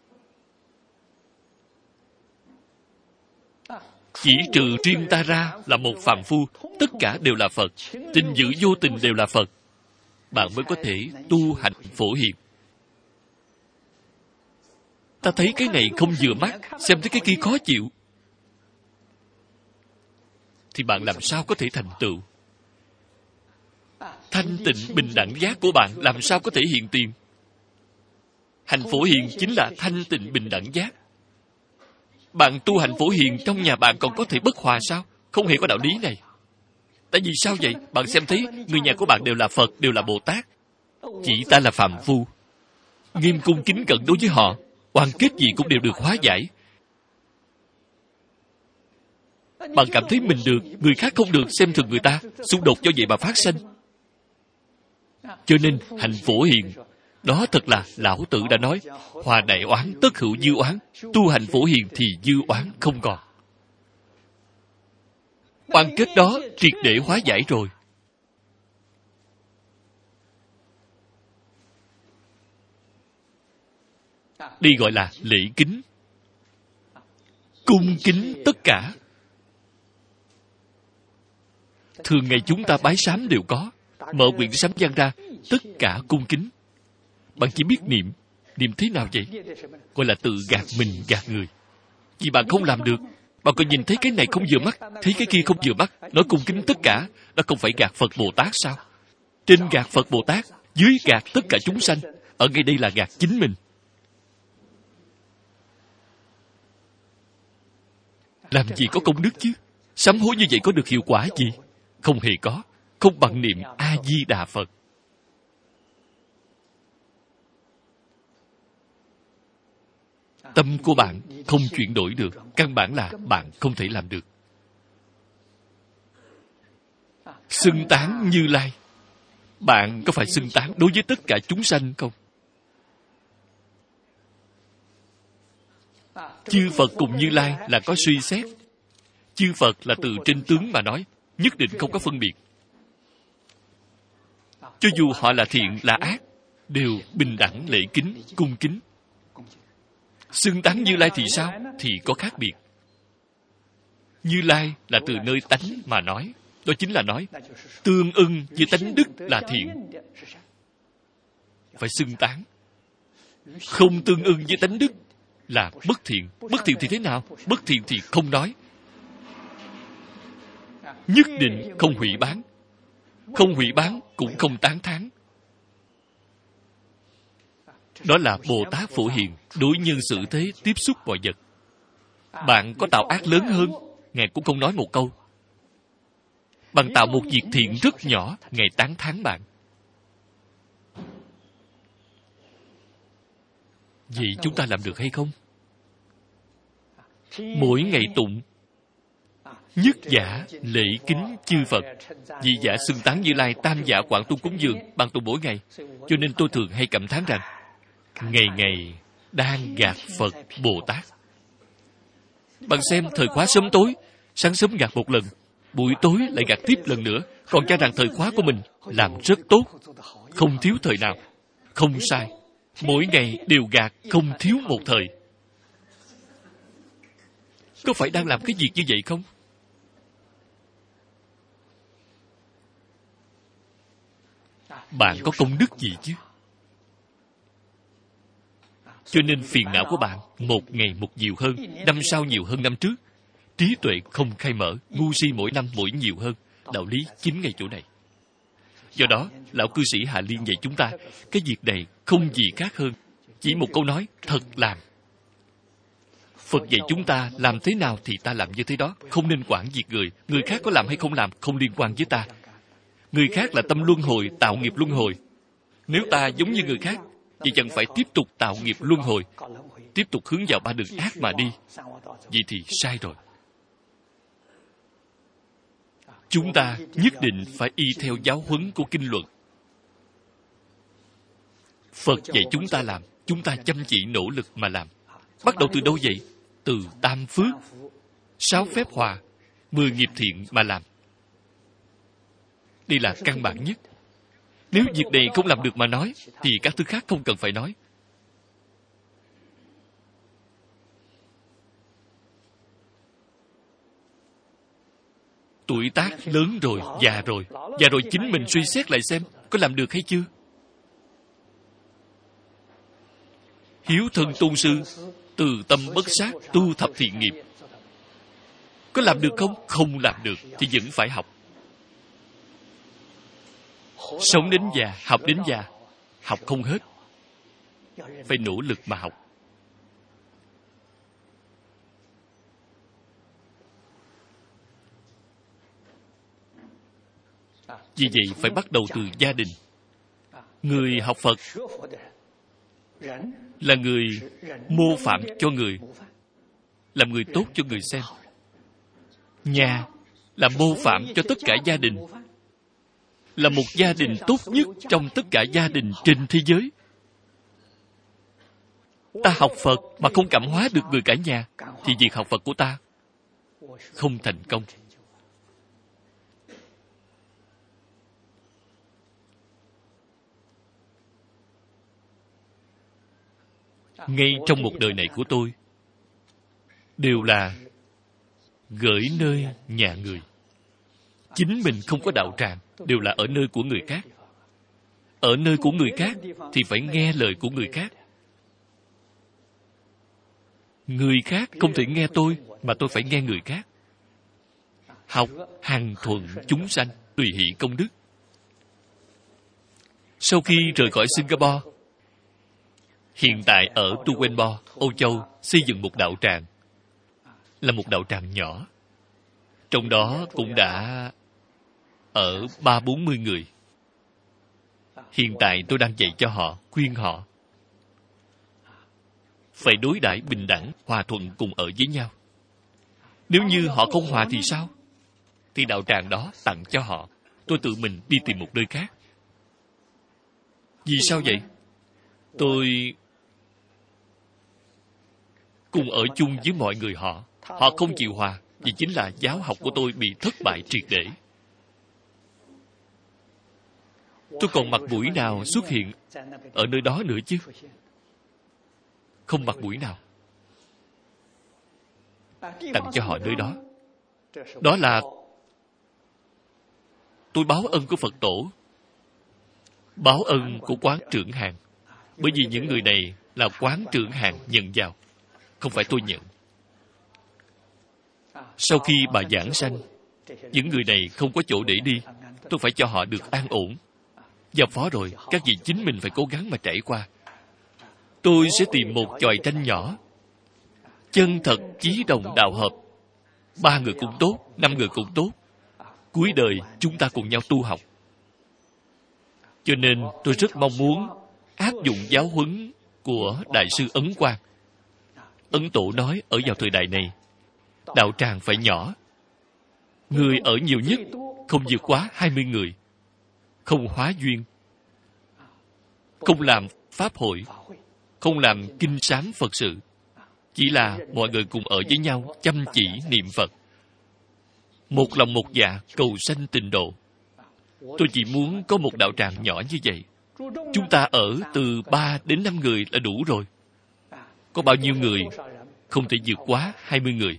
Chỉ trừ riêng ta ra là một phàm phu, tất cả đều là Phật. Tình giữ vô tình đều là Phật. Bạn mới có thể tu hành phổ hiền. Ta thấy cái này không vừa mắt, xem thấy cái kia khó chịu, thì bạn làm sao có thể thành tựu? Thanh tịnh bình đẳng giác của bạn làm sao có thể hiện tiền? Hành phổ hiền chính là thanh tịnh bình đẳng giác. Bạn tu hành phổ hiền trong nhà bạn còn có thể bất hòa sao? Không hề có đạo lý này. Tại vì sao vậy? Bạn xem thấy người nhà của bạn đều là Phật, đều là Bồ Tát. Chỉ ta là phàm phu. Nghiêm cung kính cẩn đối với họ, oan kết gì cũng đều được hóa giải. Bạn cảm thấy mình được, người khác không được, xem thường người ta, xung đột do vậy mà phát sinh. Cho nên hành phổ hiền, đó thật là lão tử đã nói, hòa đại oán tất hữu dư oán. Tu hành phổ hiền thì dư oán không còn. Oan kết đó triệt để hóa giải rồi. Đây gọi là lễ kính. Cung kính tất cả. Thường ngày chúng ta bái sám đều có. Mở quyển sám văn ra, tất cả cung kính. Bạn chỉ biết niệm. Niệm thế nào vậy? Gọi là tự gạt mình, gạt người. Vì bạn không làm được. Bạn còn nhìn thấy cái này không vừa mắt, thấy cái kia không vừa mắt, nói cung kính tất cả. Đó không phải gạt Phật Bồ Tát sao? Trên gạt Phật Bồ Tát, dưới gạt tất cả chúng sanh. Ở ngay đây là gạt chính mình. Làm gì có công đức chứ? Sám hối như vậy có được hiệu quả gì? Không hề có. Không bằng niệm A-di-đà Phật. Tâm của bạn không chuyển đổi được. Căn bản là bạn không thể làm được. Xưng tán Như Lai. Bạn có phải xưng tán đối với tất cả chúng sanh không? Chư Phật cùng Như Lai là có suy xét. Chư Phật là từ trên tướng mà nói, nhất định không có phân biệt. Cho dù họ là thiện, là ác, đều bình đẳng lễ kính, cung kính. Xưng tán Như Lai thì sao? Thì có khác biệt. Như Lai là từ nơi tánh mà nói. Đó chính là nói, tương ưng với tánh đức là thiện. Phải xưng tán. Không tương ưng với tánh đức là bất thiện. Bất thiện thì thế nào? Bất thiện thì không nói. Nhất định không hủy bán. Không hủy bán cũng không tán thán. Đó là Bồ Tát Phổ Hiền, đối nhân xử thế, tiếp xúc mọi vật. Bạn có tạo ác lớn hơn, Ngài cũng không nói một câu. Bạn tạo một việc thiện rất nhỏ, Ngài tán thán bạn. Vậy chúng ta làm được hay không? Mỗi ngày tụng nhất giả lễ kính chư Phật, nhị giả xưng tán Như Lai, tam giả quảng tu cúng dường, bạn tụng mỗi ngày. Cho nên tôi thường hay cảm thán rằng ngày ngày đang gạt Phật Bồ Tát. Bạn xem thời khóa sớm tối, sáng sớm gạt một lần, buổi tối lại gạt tiếp lần nữa, còn cho rằng thời khóa của mình làm rất tốt, không thiếu thời nào. Không sai, mỗi ngày đều gạt, không thiếu một thời. Có phải đang làm cái việc như vậy không? Bạn có công đức gì chứ? Cho nên phiền não của bạn một ngày một nhiều hơn, năm sau nhiều hơn năm trước. Trí tuệ không khai mở, ngu si mỗi năm mỗi nhiều hơn. Đạo lý chính ngay chỗ này. Do đó, lão cư sĩ Hạ Liên dạy chúng ta, cái việc này không gì khác hơn. Chỉ một câu nói, thật làm. Phật dạy chúng ta làm thế nào thì ta làm như thế đó. Không nên quản việc người. Người khác có làm hay không làm, không liên quan với ta. Người khác là tâm luân hồi, tạo nghiệp luân hồi. Nếu ta giống như người khác, vậy chẳng phải tiếp tục tạo nghiệp luân hồi, tiếp tục hướng vào ba đường ác mà đi. Vậy thì sai rồi. Chúng ta nhất định phải y theo giáo huấn của kinh luận. Phật dạy chúng ta làm, chúng ta chăm chỉ nỗ lực mà làm. Bắt đầu từ đâu vậy? Từ tam phước, 6 phép hòa, 10 nghiệp thiện mà làm. Đây là căn bản nhất. Nếu việc này không làm được mà nói, thì các thứ khác không cần phải nói. Tuổi tác lớn rồi, già rồi chính mình suy xét lại xem, có làm được hay chưa? Hiếu thân tôn sư, từ tâm bất sát, tu thập thiện nghiệp. Có làm được không? Không làm được thì vẫn phải học. Sống đến già, học đến già, học không hết. Phải nỗ lực mà học. Vì vậy phải bắt đầu từ gia đình. Người học Phật là người mô phạm cho người, làm người tốt cho người xem. Nhà là mô phạm cho tất cả gia đình, là một gia đình tốt nhất trong tất cả gia đình trên thế giới. Ta học Phật mà không cảm hóa được người cả nhà, thì việc học Phật của ta không thành công. Ngay trong một đời này của tôi, đều là gửi nơi nhà người. Chính mình không có đạo tràng, đều là ở nơi của người khác. Ở nơi của người khác thì phải nghe lời của người khác. Người khác không thể nghe tôi, mà tôi phải nghe người khác. Học hằng thuận chúng sanh, tùy hỷ công đức. Sau khi rời khỏi Singapore, hiện tại ở Tu Quen Bo, Âu Châu, xây dựng một đạo tràng. Là một đạo tràng nhỏ. Trong đó cũng đã ở 30-40 người. Hiện tại tôi đang dạy cho họ, khuyên họ phải đối đãi bình đẳng, hòa thuận cùng ở với nhau. Nếu như họ không hòa thì sao? Thì đạo tràng đó tặng cho họ. Tôi tự mình đi tìm một nơi khác. Vì sao vậy? Tôi cùng ở chung với mọi người họ. Họ không chịu hòa, vì chính là giáo học của tôi bị thất bại triệt để. Tôi còn mặt mũi nào xuất hiện ở nơi đó nữa chứ? Không mặt mũi nào. Tặng cho họ nơi đó. Đó là tôi báo ân của Phật Tổ, báo ân của Quán Trưởng Hàng. Bởi vì những người này là Quán Trưởng Hàng nhận vào, không phải tôi nhận. Sau khi bà giảng sanh, những người này không có chỗ để đi, tôi phải cho họ được an ổn. Giao phó rồi, các vị chính mình phải cố gắng mà trải qua. Tôi sẽ tìm một chòi tranh nhỏ, chân thật chí đồng đạo hợp. 3 người cũng tốt, 5 người cũng tốt. Cuối đời chúng ta cùng nhau tu học. Cho nên tôi rất mong muốn áp dụng giáo huấn của Đại sư Ấn Quang. Ấn Tổ nói ở vào thời đại này, đạo tràng phải nhỏ. Người ở nhiều nhất không vượt quá 20 người. Không hóa duyên. Không làm pháp hội. Không làm kinh sám Phật sự. Chỉ là mọi người cùng ở với nhau, chăm chỉ niệm Phật. Một lòng một dạ cầu sanh tịnh độ. Tôi chỉ muốn có một đạo tràng nhỏ như vậy. Chúng ta ở từ 3 đến 5 người là đủ rồi. Có bao nhiêu người không thể vượt quá 20 người.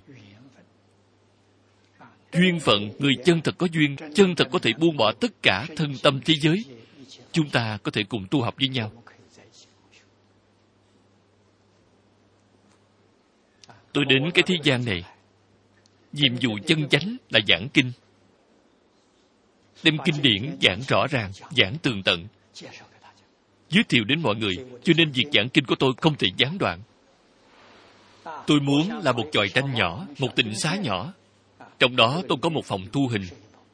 Duyên phận, người chân thật có duyên, chân thật có thể buông bỏ tất cả thân tâm thế giới. Chúng ta có thể cùng tu học với nhau. Tôi đến cái thế gian này, nhiệm vụ chân chánh là giảng kinh. Đem kinh điển giảng rõ ràng, giảng tường tận, giới thiệu đến mọi người. Cho nên việc giảng kinh của tôi không thể gián đoạn. Tôi muốn là một chòi tranh nhỏ, một tịnh xá nhỏ. Trong đó tôi có một phòng thu hình.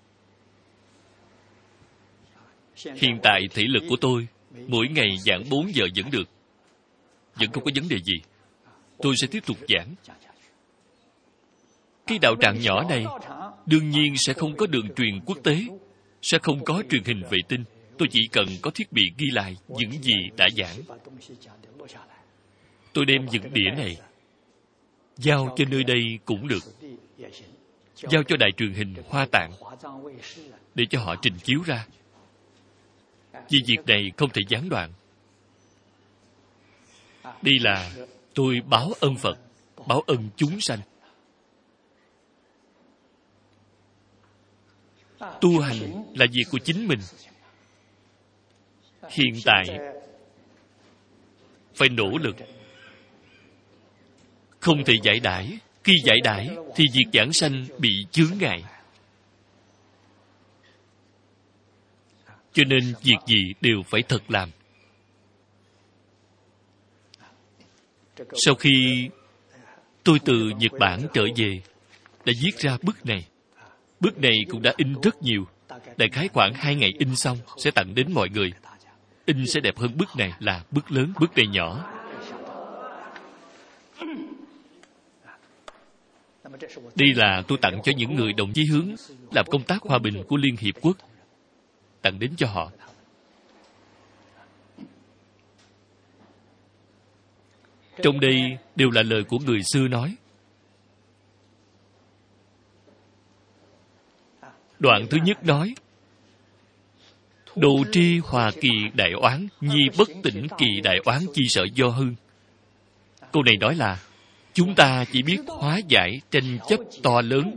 Hiện tại thể lực của tôi mỗi ngày giảng 4 giờ vẫn được. Vẫn không có vấn đề gì. Tôi sẽ tiếp tục giảng. Cái đạo tràng nhỏ này đương nhiên sẽ không có đường truyền quốc tế, sẽ không có truyền hình vệ tinh. tôi chỉ cần có thiết bị ghi lại những gì đã giảng. Tôi đem những đĩa này giao cho nơi đây cũng được, giao cho đài truyền hình Hoa Tạng để cho họ trình chiếu ra. Vì việc này không thể gián đoạn. Đây là tôi báo ân Phật, báo ân chúng sanh. Tu hành là việc của chính mình. Hiện tại phải nỗ lực, không thể giải đãi. Khi giải đãi thì việc giảng sanh bị chướng ngại. Cho nên việc gì đều phải thật làm. Sau khi tôi từ Nhật Bản trở về, đã viết ra bức này. Bức này cũng đã in rất nhiều. Đại khái khoảng 2 ngày in xong, sẽ tặng đến mọi người. In sẽ đẹp hơn bức này là bức lớn, bức này nhỏ. Đây là tôi tặng cho những người đồng chí hướng làm công tác hòa bình của Liên Hiệp Quốc. Tặng đến cho họ. Trong đây đều là lời của người xưa nói. Đoạn thứ nhất nói: Độ tri hòa kỳ đại oán, nhi bất tỉnh kỳ đại oán chi sợ do hư. Câu này nói là chúng ta chỉ biết hóa giải tranh chấp to lớn,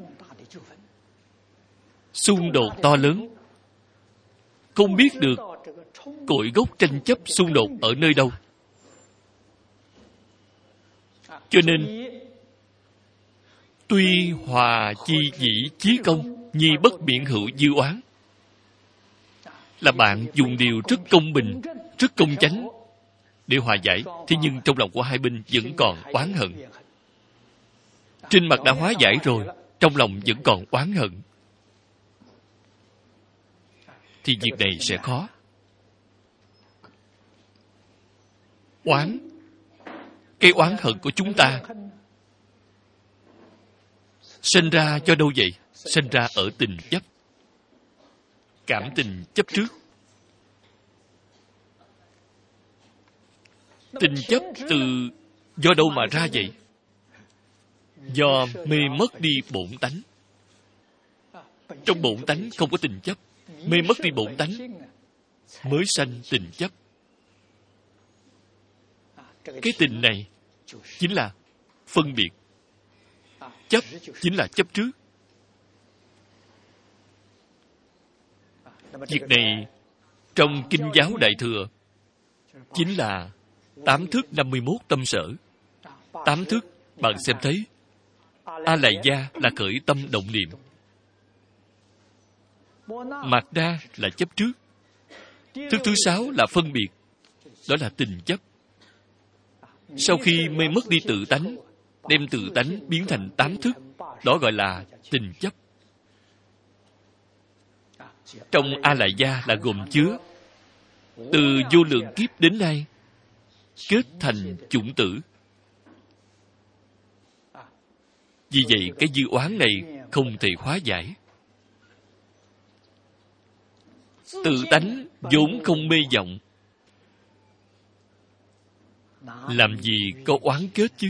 xung đột to lớn, không biết được cội gốc tranh chấp xung đột ở nơi đâu. Cho nên tuy hòa chi dĩ chí công, nhi bất biện hữu dư oán, là bạn dùng điều rất công bình, rất công chánh để hòa giải. Thế nhưng trong lòng của hai bên vẫn còn oán hận. Trên mặt đã hóa giải rồi, trong lòng vẫn còn oán hận, thì việc này sẽ khó. Oán, cái oán hận của chúng ta sinh ra cho đâu vậy? Sinh ra ở tình chấp, cảm tình chấp trước. Tình chấp do đâu mà ra vậy? Do mê mất đi bổn tánh. Trong bổn tánh không có tình chấp, mê mất đi bổn tánh mới sanh tình chấp. Cái tình này chính là phân biệt, chấp chính là chấp trước. Việc này trong Kinh giáo Đại Thừa chính là 8 thức 51 tâm sở. 8 thức bạn xem thấy, A Lại Gia là khởi tâm động niệm, Mạt Đa là chấp trước, thức thứ 6 là phân biệt, đó là tình chấp. Sau khi mê mất đi tự tánh, đem tự tánh biến thành 8 thức, đó gọi là tình chấp. Trong A Lại Gia là gồm chứa từ vô lượng kiếp đến nay kết thành chủng tử. Vì vậy cái dư oán này không thể hóa giải. Tự tánh vốn không mê vọng, làm gì có oán kết chứ?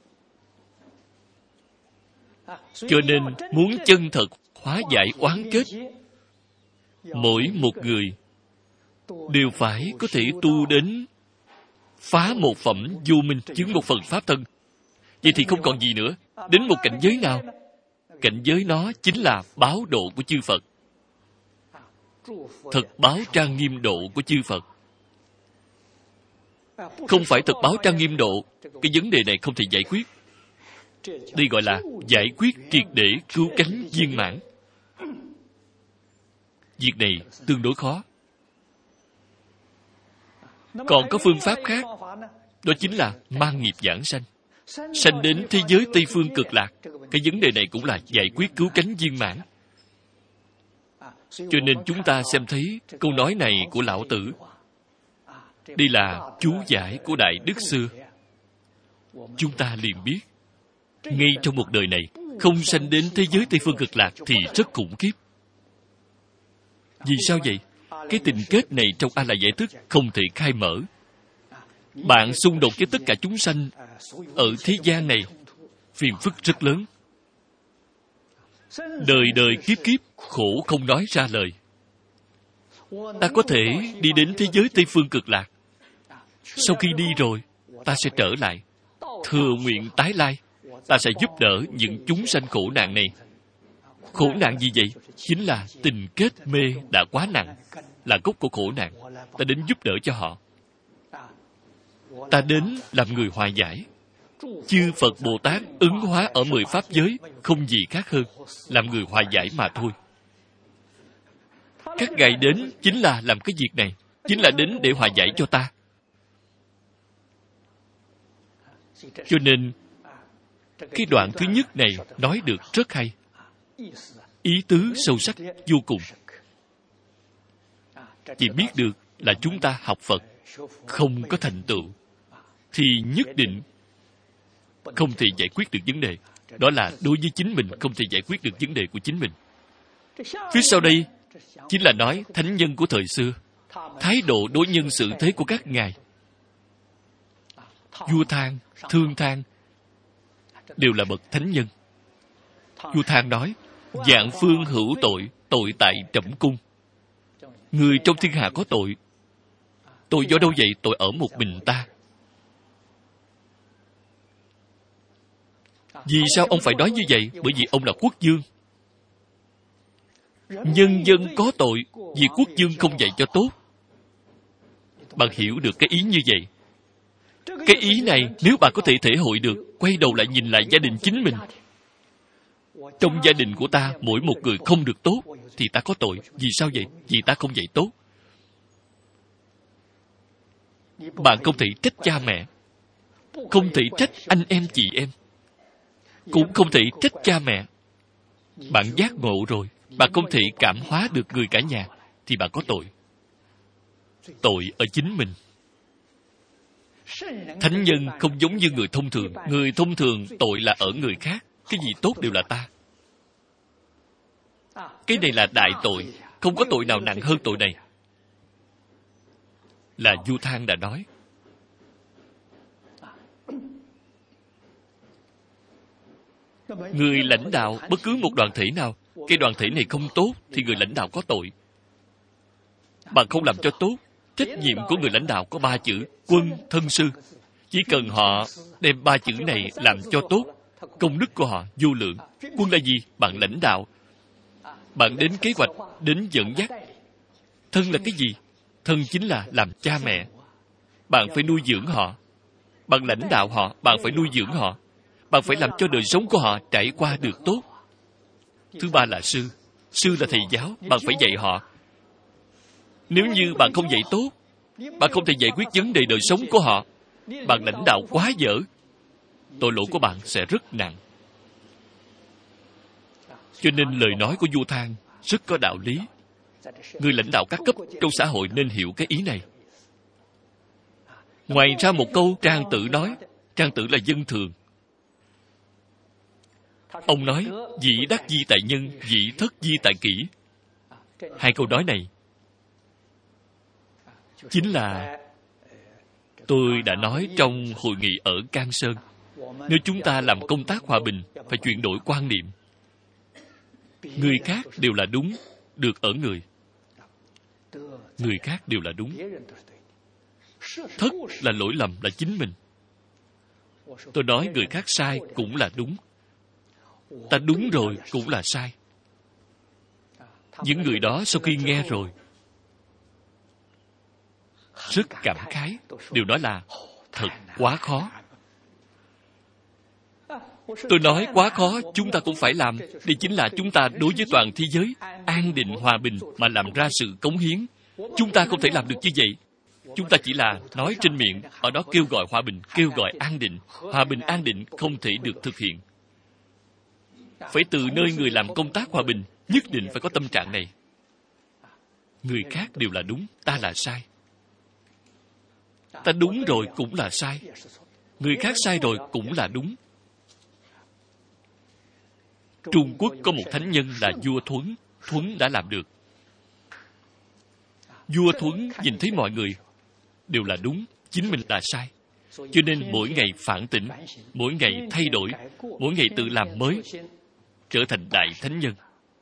Cho nên muốn chân thật hóa giải oán kết, mỗi một người đều phải có thể tu đến phá một phẩm vô minh, chứng một phần pháp thân. Vậy thì không còn gì nữa. Đến một cảnh giới nào? Cảnh giới đó chính là báo độ của chư Phật. Thật báo trang nghiêm độ của chư Phật. Không phải thật báo trang nghiêm độ, cái vấn đề này không thể giải quyết. Đây gọi là giải quyết triệt để cứu cánh viên mãn. Việc này tương đối khó. Còn có phương pháp khác, đó chính là mang nghiệp giảng sanh, sanh đến thế giới Tây Phương Cực Lạc. Cái vấn đề này cũng là giải quyết cứu cánh viên mãn. Cho nên chúng ta xem thấy câu nói này của Lão Tử. Đây là chú giải của Đại Đức xưa. Chúng ta liền biết, ngay trong một đời này, không sanh đến thế giới Tây Phương Cực Lạc thì rất khủng khiếp. Vì sao vậy? Cái tình kết này trong A Lại Giải Thức không thể khai mở. Bạn xung đột với tất cả chúng sanh ở thế gian này, phiền phức rất lớn. Đời đời kiếp kiếp, khổ không nói ra lời. Ta có thể đi đến thế giới Tây Phương Cực Lạc. Sau khi đi rồi, ta sẽ trở lại, thừa nguyện tái lai. Ta sẽ giúp đỡ những chúng sanh khổ nạn này. Khổ nạn gì vậy? Chính là tình kết mê đã quá nặng, là gốc của khổ nạn. Ta đến giúp đỡ cho họ. Ta đến làm người hòa giải. Chư Phật Bồ Tát ứng hóa ở 10 pháp giới, không gì khác hơn, làm người hòa giải mà thôi. Các ngài đến chính là làm cái việc này, chính là đến để hòa giải cho ta. Cho nên, cái đoạn thứ nhất này nói được rất hay. Ý tứ sâu sắc vô cùng. Chỉ biết được là chúng ta học Phật, không có thành tựu, thì nhất định không thể giải quyết được vấn đề. Đó là đối với chính mình không thể giải quyết được vấn đề của chính mình. Phía sau đây chính là nói thánh nhân của thời xưa, thái độ đối nhân xử thế của các ngài. Vua Thang, Thương Thang đều là bậc thánh nhân. Vua Thang nói, vạn phương hữu tội, tội tại trẫm cung. Người trong thiên hạ có tội. Tội do đâu vậy? Tội ở một mình ta. Vì sao ông phải nói như vậy? Bởi vì ông là quốc vương. Nhân dân có tội vì quốc vương không dạy cho tốt. Bạn hiểu được cái ý như vậy. Cái ý này nếu bạn có thể thể hội được, quay đầu lại nhìn lại gia đình chính mình. Trong gia đình của ta, mỗi một người không được tốt, thì ta có tội. Vì sao vậy? Vì ta không dạy tốt. Bạn không thể trách cha mẹ, không thể trách anh em chị em, cũng không thể trách cha mẹ. Bạn giác ngộ rồi, bạn không thể cảm hóa được người cả nhà, thì bạn có tội. Tội ở chính mình. Thánh nhân không giống như người thông thường. Người thông thường tội là ở người khác. Cái gì tốt đều là ta. Cái này là đại tội. Không có tội nào nặng hơn tội này. Là Vua Thang đã nói. Người lãnh đạo bất cứ một đoàn thể nào, cái đoàn thể này không tốt thì người lãnh đạo có tội. Bạn không làm cho tốt. Trách nhiệm của người lãnh đạo có 3 chữ: quân, thân, sư. Chỉ cần họ đem 3 chữ này làm cho tốt, công đức của họ vô lượng. Quân là gì? Bạn lãnh đạo. Bạn đến kế hoạch, đến dẫn dắt. Thân là cái gì? Thân chính là làm cha mẹ. Bạn phải nuôi dưỡng họ. Bạn lãnh đạo họ, bạn phải nuôi dưỡng họ. Bạn phải làm cho đời sống của họ trải qua được tốt. Thứ 3 là sư. Sư là thầy giáo, bạn phải dạy họ. Nếu như bạn không dạy tốt, bạn không thể giải quyết vấn đề đời sống của họ. Bạn lãnh đạo quá dở, tội lỗi của bạn sẽ rất nặng. Cho nên lời nói của Vua Thang rất có đạo lý. Người lãnh đạo các cấp trong xã hội nên hiểu cái ý này. Ngoài ra một câu Trang Tử nói, Trang Tử là dân thường. Ông nói, dĩ đắc di tại nhân, dĩ thất di tại kỷ. 2 câu nói này chính là tôi đã nói trong hội nghị ở Cang Sơn. Nếu chúng ta làm công tác hòa bình, phải chuyển đổi quan niệm. Người khác đều là đúng, được ở người. Người khác đều là đúng. Thất là lỗi lầm, là chính mình. Tôi nói người khác sai cũng là đúng. Ta đúng rồi cũng là sai. Những người đó sau khi nghe rồi rất cảm khái, đều nói là thật quá khó. Tôi nói quá khó, chúng ta cũng phải làm. Đây chính là chúng ta đối với toàn thế giới an định hòa bình mà làm ra sự cống hiến. Chúng ta không thể làm được như vậy. Chúng ta chỉ là nói trên miệng, ở đó kêu gọi hòa bình, kêu gọi an định. Hòa bình an định không thể được thực hiện. Phải từ nơi người làm công tác hòa bình, nhất định phải có tâm trạng này. Người khác đều là đúng, ta là sai. Ta đúng rồi cũng là sai. Người khác sai rồi cũng là đúng. Trung Quốc có một thánh nhân là vua Thuấn. Thuấn đã làm được. Vua Thuấn nhìn thấy mọi người đều là đúng, chính mình là sai. Cho nên mỗi ngày phản tỉnh, mỗi ngày thay đổi, mỗi ngày tự làm mới, trở thành đại thánh nhân.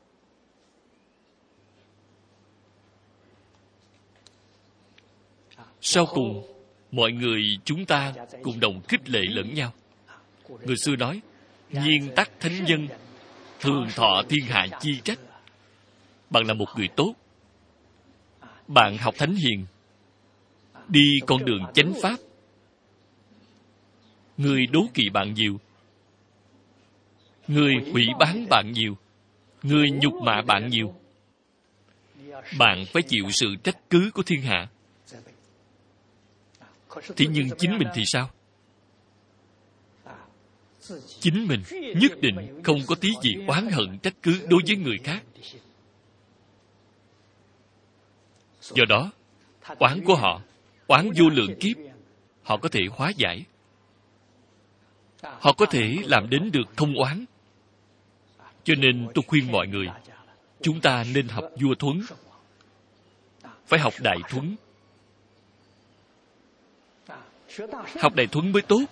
Sau cùng, mọi người chúng ta cùng đồng khích lệ lẫn nhau. Người xưa nói, nhiên tắc thánh nhân, thường thọ thiên hạ chi trách. Bạn là một người tốt, bạn học thánh hiền, đi con đường chánh pháp, người đố kỵ bạn nhiều, người hủy báng bạn nhiều, người nhục mạ bạn nhiều. Bạn phải chịu sự trách cứ của thiên hạ. Thế nhưng chính mình thì sao? Chính mình nhất định không có tí gì oán hận trách cứ đối với người khác. Do đó, oán của họ, oán vô lượng kiếp, họ có thể hóa giải. Họ có thể làm đến được không oán. Cho nên tôi khuyên mọi người, chúng ta nên học vua Thuấn, phải học Đại Thuấn. Học Đại Thuấn mới tốt.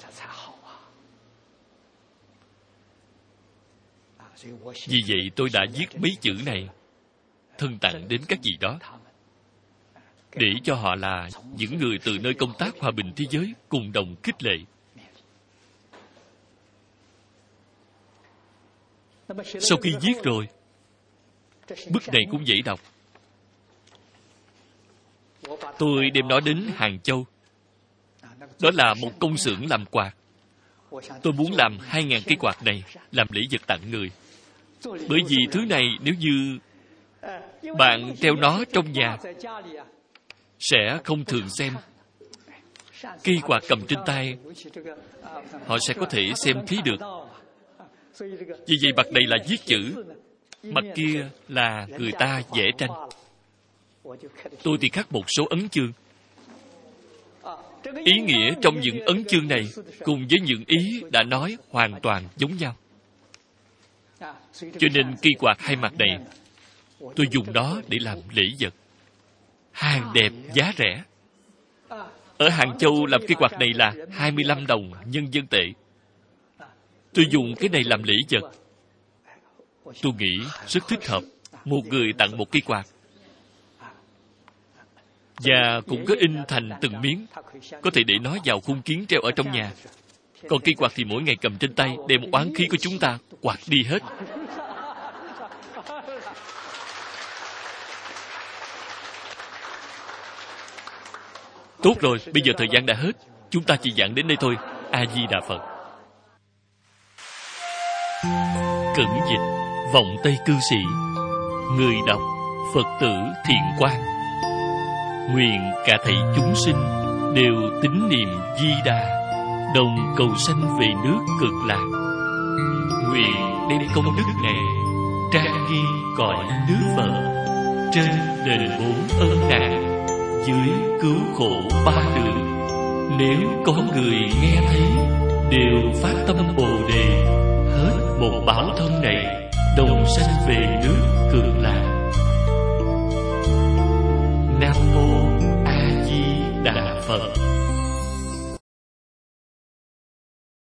Vì vậy tôi đã viết mấy chữ này, thân tặng đến các vị đó, để cho họ là những người từ nơi công tác hòa bình thế giới cùng đồng khích lệ. Sau khi viết rồi, bức này cũng dễ đọc. Tôi đem nó đến Hàng Châu. Đó là một công xưởng làm quạt. Tôi muốn làm 2.000 cây quạt này làm lễ vật tặng người. Bởi vì thứ này nếu như bạn treo nó trong nhà sẽ không thường xem. Cây quạt cầm trên tay họ sẽ có thể xem thấy được. Vì vậy mặt này là viết chữ, mặt kia là người ta vẽ tranh. Tôi thì khắc một số ấn chương. Ý nghĩa trong những ấn chương này cùng với những ý đã nói hoàn toàn giống nhau. Cho nên cây quạt hai mặt này tôi dùng nó để làm lễ vật. Hàng đẹp giá rẻ. Ở Hàng Châu làm cây quạt này là 25 đồng nhân dân tệ. Tôi dùng cái này làm lễ vật. Tôi nghĩ rất thích hợp. Một người tặng một cây quạt, và cũng có in thành từng miếng, có thể để nó vào khung kiến treo ở trong nhà. Còn cây quạt thì mỗi ngày cầm trên tay, đem oán khí của chúng ta quạt đi hết. Tốt rồi, bây giờ thời gian đã hết, chúng ta chỉ giảng đến đây thôi. A Di Đà Phật. Cẩn dịch vọng Tây cư sĩ, người đọc Phật tử Thiện Quang. Nguyện cả thầy chúng sinh đều tín niệm Di Đà, đồng cầu sanh về nước Cực Lạc. Nguyện đem công đức này trang nghiêm cõi nước Phật, trên đền bốn ân nạn, dưới cứu khổ ba đường. Nếu có người nghe thấy đều phát tâm Bồ Đề, hết một báo thân này đồng sanh về nước Cực Lạc. Nam mô A Di Đà Phật.